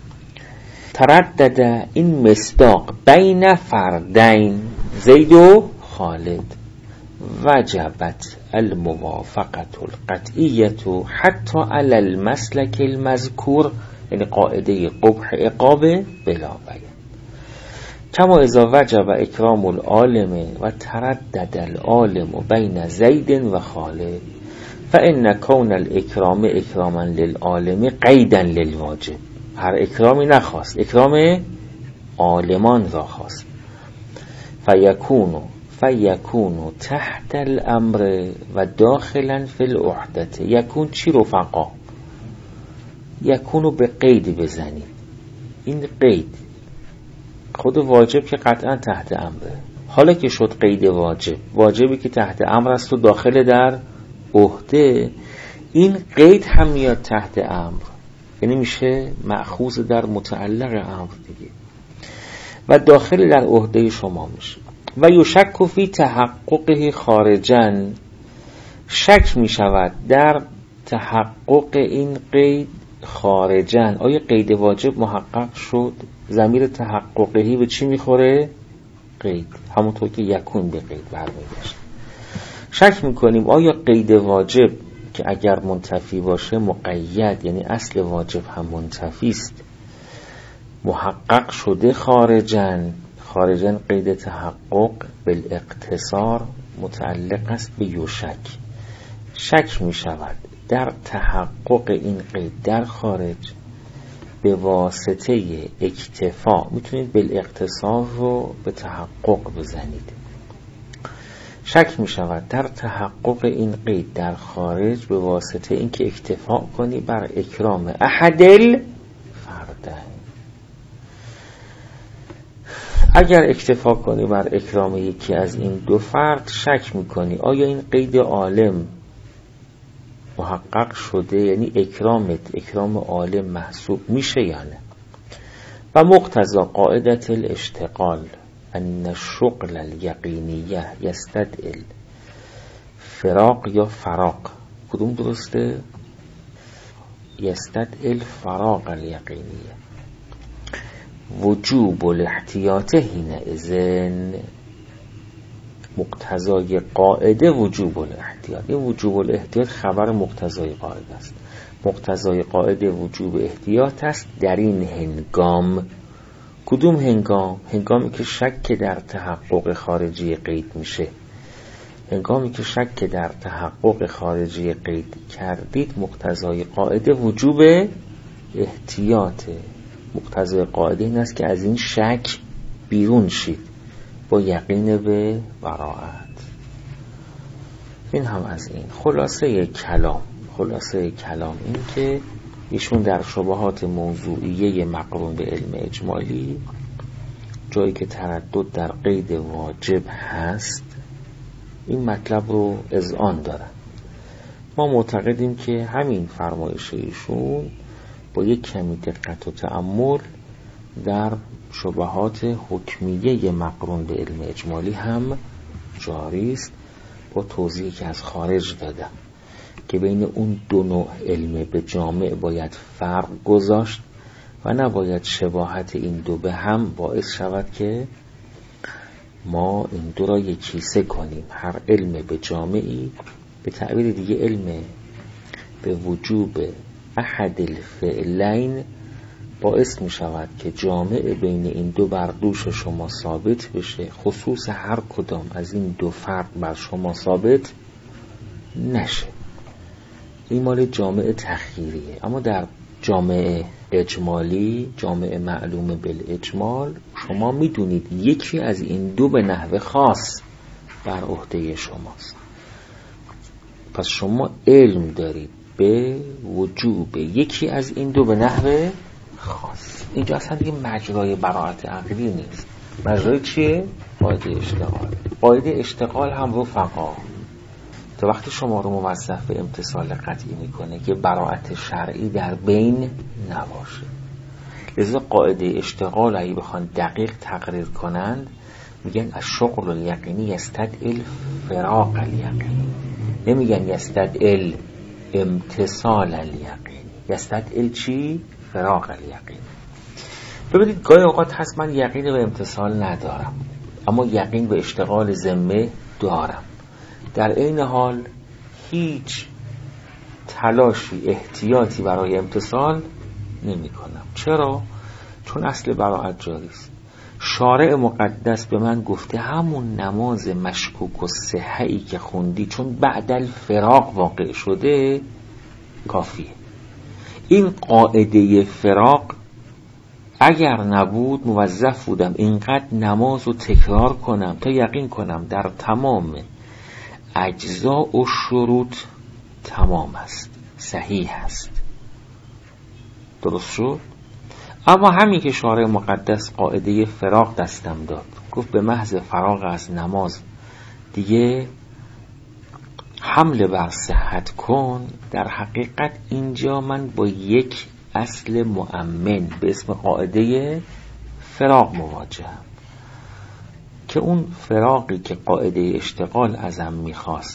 تردد این مصداق بین فردین زید و خالد، وجبت الموافقة القطعیة حتی علی المسلک المذکور، یعنی قاعده قبح عقاب بلا بیان. کما اذا وجب اکرام العالم و تردد العالم بین زید و خالد فإن کون الاکرام اکراما للعالم قیدا للواجب. هر اکرامی نخواست، اکرام عالمان را خواست. فیکونو فیکونو تحت الامر و داخلا فی العهدت. یکون چی رفقا؟ یکونو به قید بزنید. این قید خود واجب که قطعا تحت امره، حالا که شد قید واجب، واجبی که تحت امر است و داخل در عهده، این قید هم میاد تحت امر، یعنی میشه مأخوذ در متعلق امر دیگه و داخل در عهده شما میشه. و یشک فی تحققه خارجاً، شک میشود در تحقق این قید خارجاً. آیا قید واجب محقق شد؟ ضمیر تحققهی به چی میخوره؟ قید، همونطور که یکون به قید برمیگشت. شک میکنیم آیا قید واجب که اگر منتفی باشه مقید، یعنی اصل واجب هم منتفی است، محقق شده خارجاً. خارجاً قید تحقق بالاقتصار متعلق است به یشک. شک می شود در تحقق این قید در خارج به واسطه اکتفا. میتونید بالاقتصار رو به تحقق بزنید. شک می شود در تحقق این قید در خارج به واسطه اینکه اکتفا کنی بر اکرام احدل فردین. اگر اکتفا کنی بر اکرام یکی از این دو فرد، شک میکنی آیا این قید عالم محقق شده، یعنی اکرامت اکرام عالم محسوب میشه یا نه. و مقتضا قاعدت الاشتغال ان الشغل الیقینیه یستدعی فراق یا فراق. کدوم درسته؟ یستدعی الفراق الیقینیه. وجوب الاحتیاط حینئذ، مقتضای قاعده وجوب الاحتیاط. این وجوب الاحتیاط خبر مقتضای قاعده است. مقتضای قاعده وجوب احتیاط است در این هنگام. کدوم هنگام؟ هنگامی که شک در تحقق خارجی قید میشه. هنگامی که شک در تحقق خارجی قید کردید، مقتضای قاعده وجوب احتیاطه. مقتضای قاعده این است که از این شک بیرون شید با یقین به براءت. این هم از این. خلاصه کلام خلاصه کلام این که ایشون در شبهات موضوعیه مقرون به علم اجمالی جایی که تردد در قید واجب هست این مطلب رو اذعان دارن. ما معتقدیم که همین فرمایش ایشون با یک کمی دقت و تأمل در شبهات حکمیه مقرون به علم اجمالی هم جاری است، با توضیحی که از خارج دادم که بین اون دو نوع علم به جامع باید فرق گذاشت و نباید شباهت این دو به هم باعث شود که ما این دو را یکیسه کنیم. هر علم به جامعی به تعبیر دیگه علم به وجوب احد الفعلین باعث می شود که جامع بین این دو بر دوش شما ثابت بشه، خصوص هر کدام از این دو فرق بر شما ثابت نشه. این مال جامع تخییریه. اما در جامع اجمالی، جامع معلوم بالاجمال، شما می دونید یکی از این دو به نحو خاص بر عهده شماست. پس شما علم دارید به وجوب یکی از این دو به نحو خاص. اینجا اصلا دیگه مجرای براءت عقلی نیست. مجرای چیه؟ قاعده اشتغال. قاعده اشتغال هم رفقا تا وقتی شما رو موظف به امتثال قطعی میکنه که براءت شرعی در بین نباشه. لذا قاعده اشتغال اگه بخوان دقیق تقریر کنند میگن الشغل الیقینی یستدعی فراق الیقینی، نمیگن یستدعی امتثال الیقینی. یستدعی چی؟ فراق الیقینی. ببینید گاهی اوقات هست من یقین به امتثال ندارم اما یقین به اشتغال ذمه دارم، در این حال هیچ تلاشی احتیاطی برای امتثال نمی کنم. چرا؟ چون اصل براءت جاری است. شارع مقدس به من گفته همون نماز مشکوک و صحه‌ای که خوندی چون بعد الفراق واقع شده کافیه. این قاعده فراق اگر نبود موظف بودم اینقدر نماز رو تکرار کنم تا یقین کنم در تمام اجزا و شروط تمام است، صحیح است. درست شد؟ اما همین که شارع مقدس قاعده فراق دستم داد، گفت به محض فراق از نماز دیگه حمله بر صحت کن، در حقیقت اینجا من با یک اصل مؤمن به اسم قاعده فراق مواجهم که اون فراقی که قاعده اشتغال ازم میخواست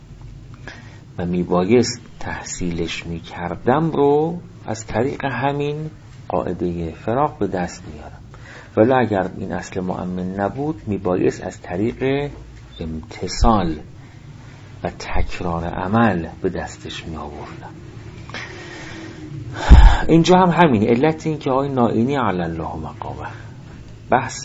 و میبایست تحصیلش میکردم رو از طریق همین قاعده فراق به دست میارم. ولی اگر این اصل مؤمن نبود میبایست از طریق امتثال و تکرار عمل به دستش می آوردم. اینجا هم همین علت این که آقای نائینی علی الله مقامه بحث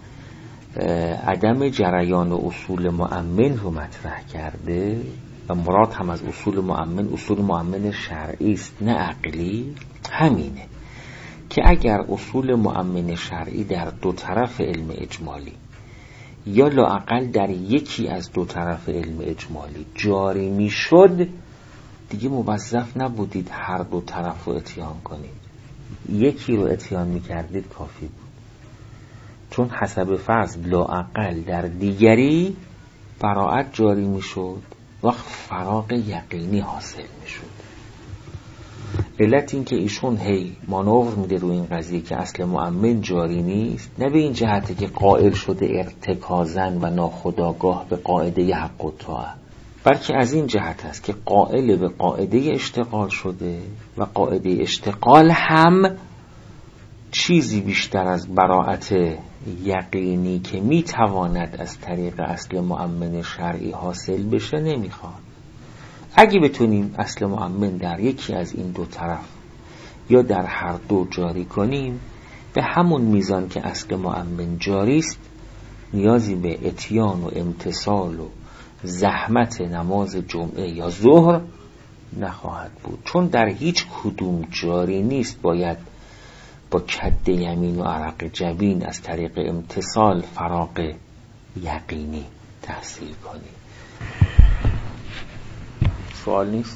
عدم جریان و اصول مؤمن رو مطرح کرده و مراد هم از اصول مؤمن اصول مؤمن شرعی است نه عقلی. همینه که اگر اصول مؤمن شرعی در دو طرف علم اجمالی یا لااقل در یکی از دو طرف علم اجمالی جاری می شد دیگه موظف نبودید هر دو طرف رو اتیان کنید، یکی رو اتیان می کردید کافی بود، چون حسب فرض لااقل در دیگری براءت جاری می شد و فراق یقینی حاصل می شد. علت این که ایشون هی مانور میده روی این قضیه که اصل مؤمن جاری نیست، نه به این جهته که قائل شده ارتکازن و ناخودآگاه به قاعده حق و طاعه، بلکه از این جهت است که قائل به قاعده اشتغال شده و قاعده اشتغال هم چیزی بیشتر از براءت یقینی که میتواند از طریق اصل مؤمن شرعی حاصل بشه نمیخواد. اگه بتونیم اصل مؤمن در یکی از این دو طرف یا در هر دو جاری کنیم به همون میزان که اصل مؤمن جاری است، نیازی به اتیان و امتثال و زحمت نماز جمعه یا ظهر نخواهد بود، چون در هیچ کدوم جاری نیست باید با کد یمین و عرق جبین از طریق امتثال فراق یقینی تحصیل کنیم. سوال نیست؟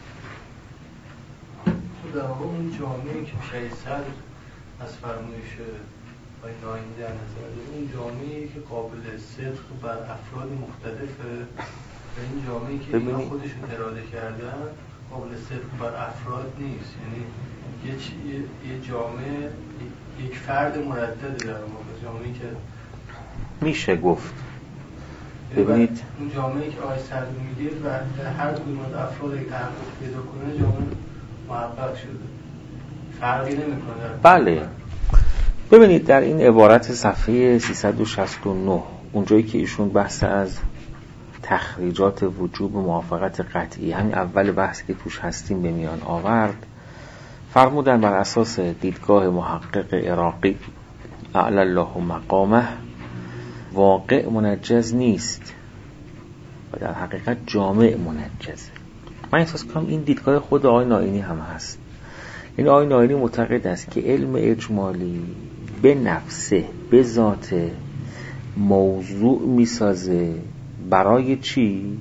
در واقع اون جامعه که شهید صدر از فرمایش آقای ناینی در نظر داره، اون جامعه‌ای که قابل صدق بر افراد مختلفه و این جامعه‌ای که اینا خودشون اراده کردن قابل صدق بر افراد نیست. یعنی یه, یه،, یه جامعه یک فرد مردده در واقع، جامعه‌ای که میشه گفت ببینید اون جامعه‌ای که آقای صدر میگه و هر کدوم از افراد که تحقق پیدا کنه جامعه محقق شده، فرقی نمی‌کنه. بله ببینید در این عبارت صفحه سیصد و شصت و نه اونجایی که ایشون بحث از تخریجات وجوب موافقت قطعی، همین اول بحث که توش هستیم، به میان آورد، فرمودن بر اساس دیدگاه محقق عراقی اعلی الله مقامه واقع منجز نیست و در حقیقت جامع منجزه. من احساس کنم این دیدگاه خود آقای ناینی هم هست. این آقای ناینی معتقد است که علم اجمالی به نفسه به ذات موضوع میسازه برای چی؟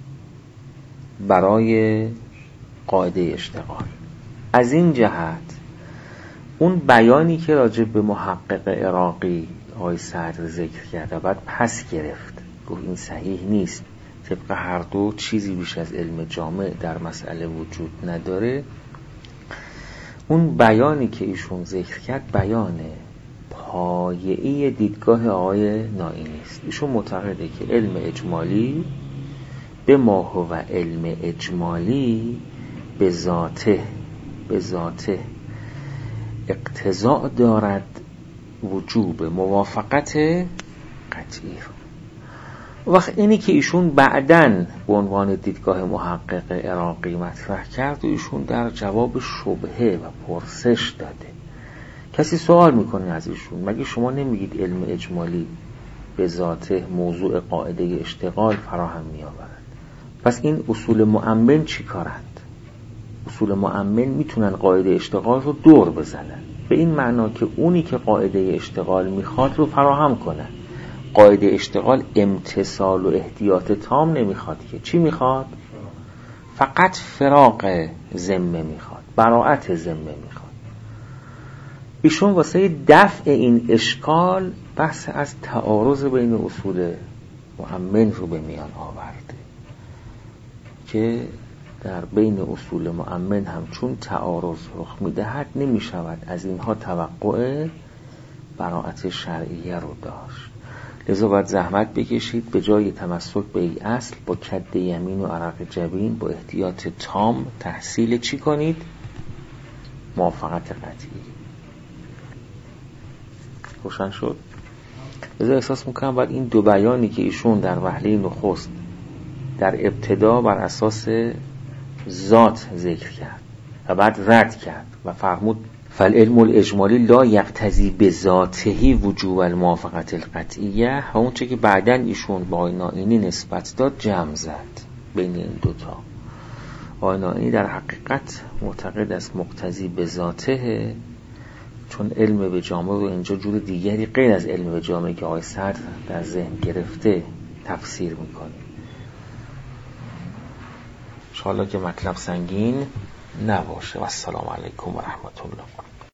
برای قاعده اشتغال. از این جهت اون بیانی که راجع به محقق عراقی آقای صدر ذکر کرده بعد پس گرفت، گفت این صحیح نیست، طبق هر دو چیزی بیش از علم جامع در مسئله وجود نداره. اون بیانی که ایشون ذکر کرد بیان پایه‌ای دیدگاه آقای ناینی است. ایشون معتقده که علم اجمالی به ما هو علم اجمالی به ذاته به ذاته اقتضاء دارد وجوب موافقت قطعی. وقت اینی که ایشون بعدن به عنوان دیدگاه محقق عراقی مطرح کرد و ایشون در جواب شبهه و پرسش داده. کسی سوال میکنه از ایشون مگه شما نمیگید علم اجمالی به ذاته موضوع قاعده اشتغال فراهم میآورد؟ پس این اصول مؤمن چی کارند؟ اصول مؤمن میتونن قاعده اشتغال رو دور بزنن، به این معنا که اونی که قاعده اشتغال میخواد رو فراهم کنن. قاعده اشتغال امتثال و احتیاط تام نمیخواد که چی میخواد؟ فقط فراق ذمه میخواد، براءت ذمه میخواد. ایشون واسه دفع این اشکال بحث از تعارض بین اصول مؤمن رو به میان آورده که در بین اصول مؤمن هم چون تعارض رخ میدهد نمیشود از اینها توقع براءت شرعیه رو داشت. لذا باید زحمت بکشید به جای تمسک به این اصل با کد یمین و عرق جبین با احتیاط تام تحصیل چی کنید؟ موافقت قطعی. روشن شد؟ لذا احساس میکنم باید این دو بیانی که ایشون در وهله نخست در ابتدا بر اساس ذات ذکر کرد و بعد رد کرد و فرمود فالعلم الاجمالی لا یقتضی بذاته وجوب الموافقت القطعیه، و اون چه که بعدن ایشون با آقای ناینی نسبت داد جمع زد بین این دوتا. آقای ناینی در حقیقت معتقد است مقتضی بذاته، چون علم به جامع رو اینجا جور دیگری غیر از علم به جامعی که آقای صدر در ذهن گرفته تفسیر میکنه. انشاءالله که مطلب سنگین نباشه. و السلام علیکم و رحمت الله.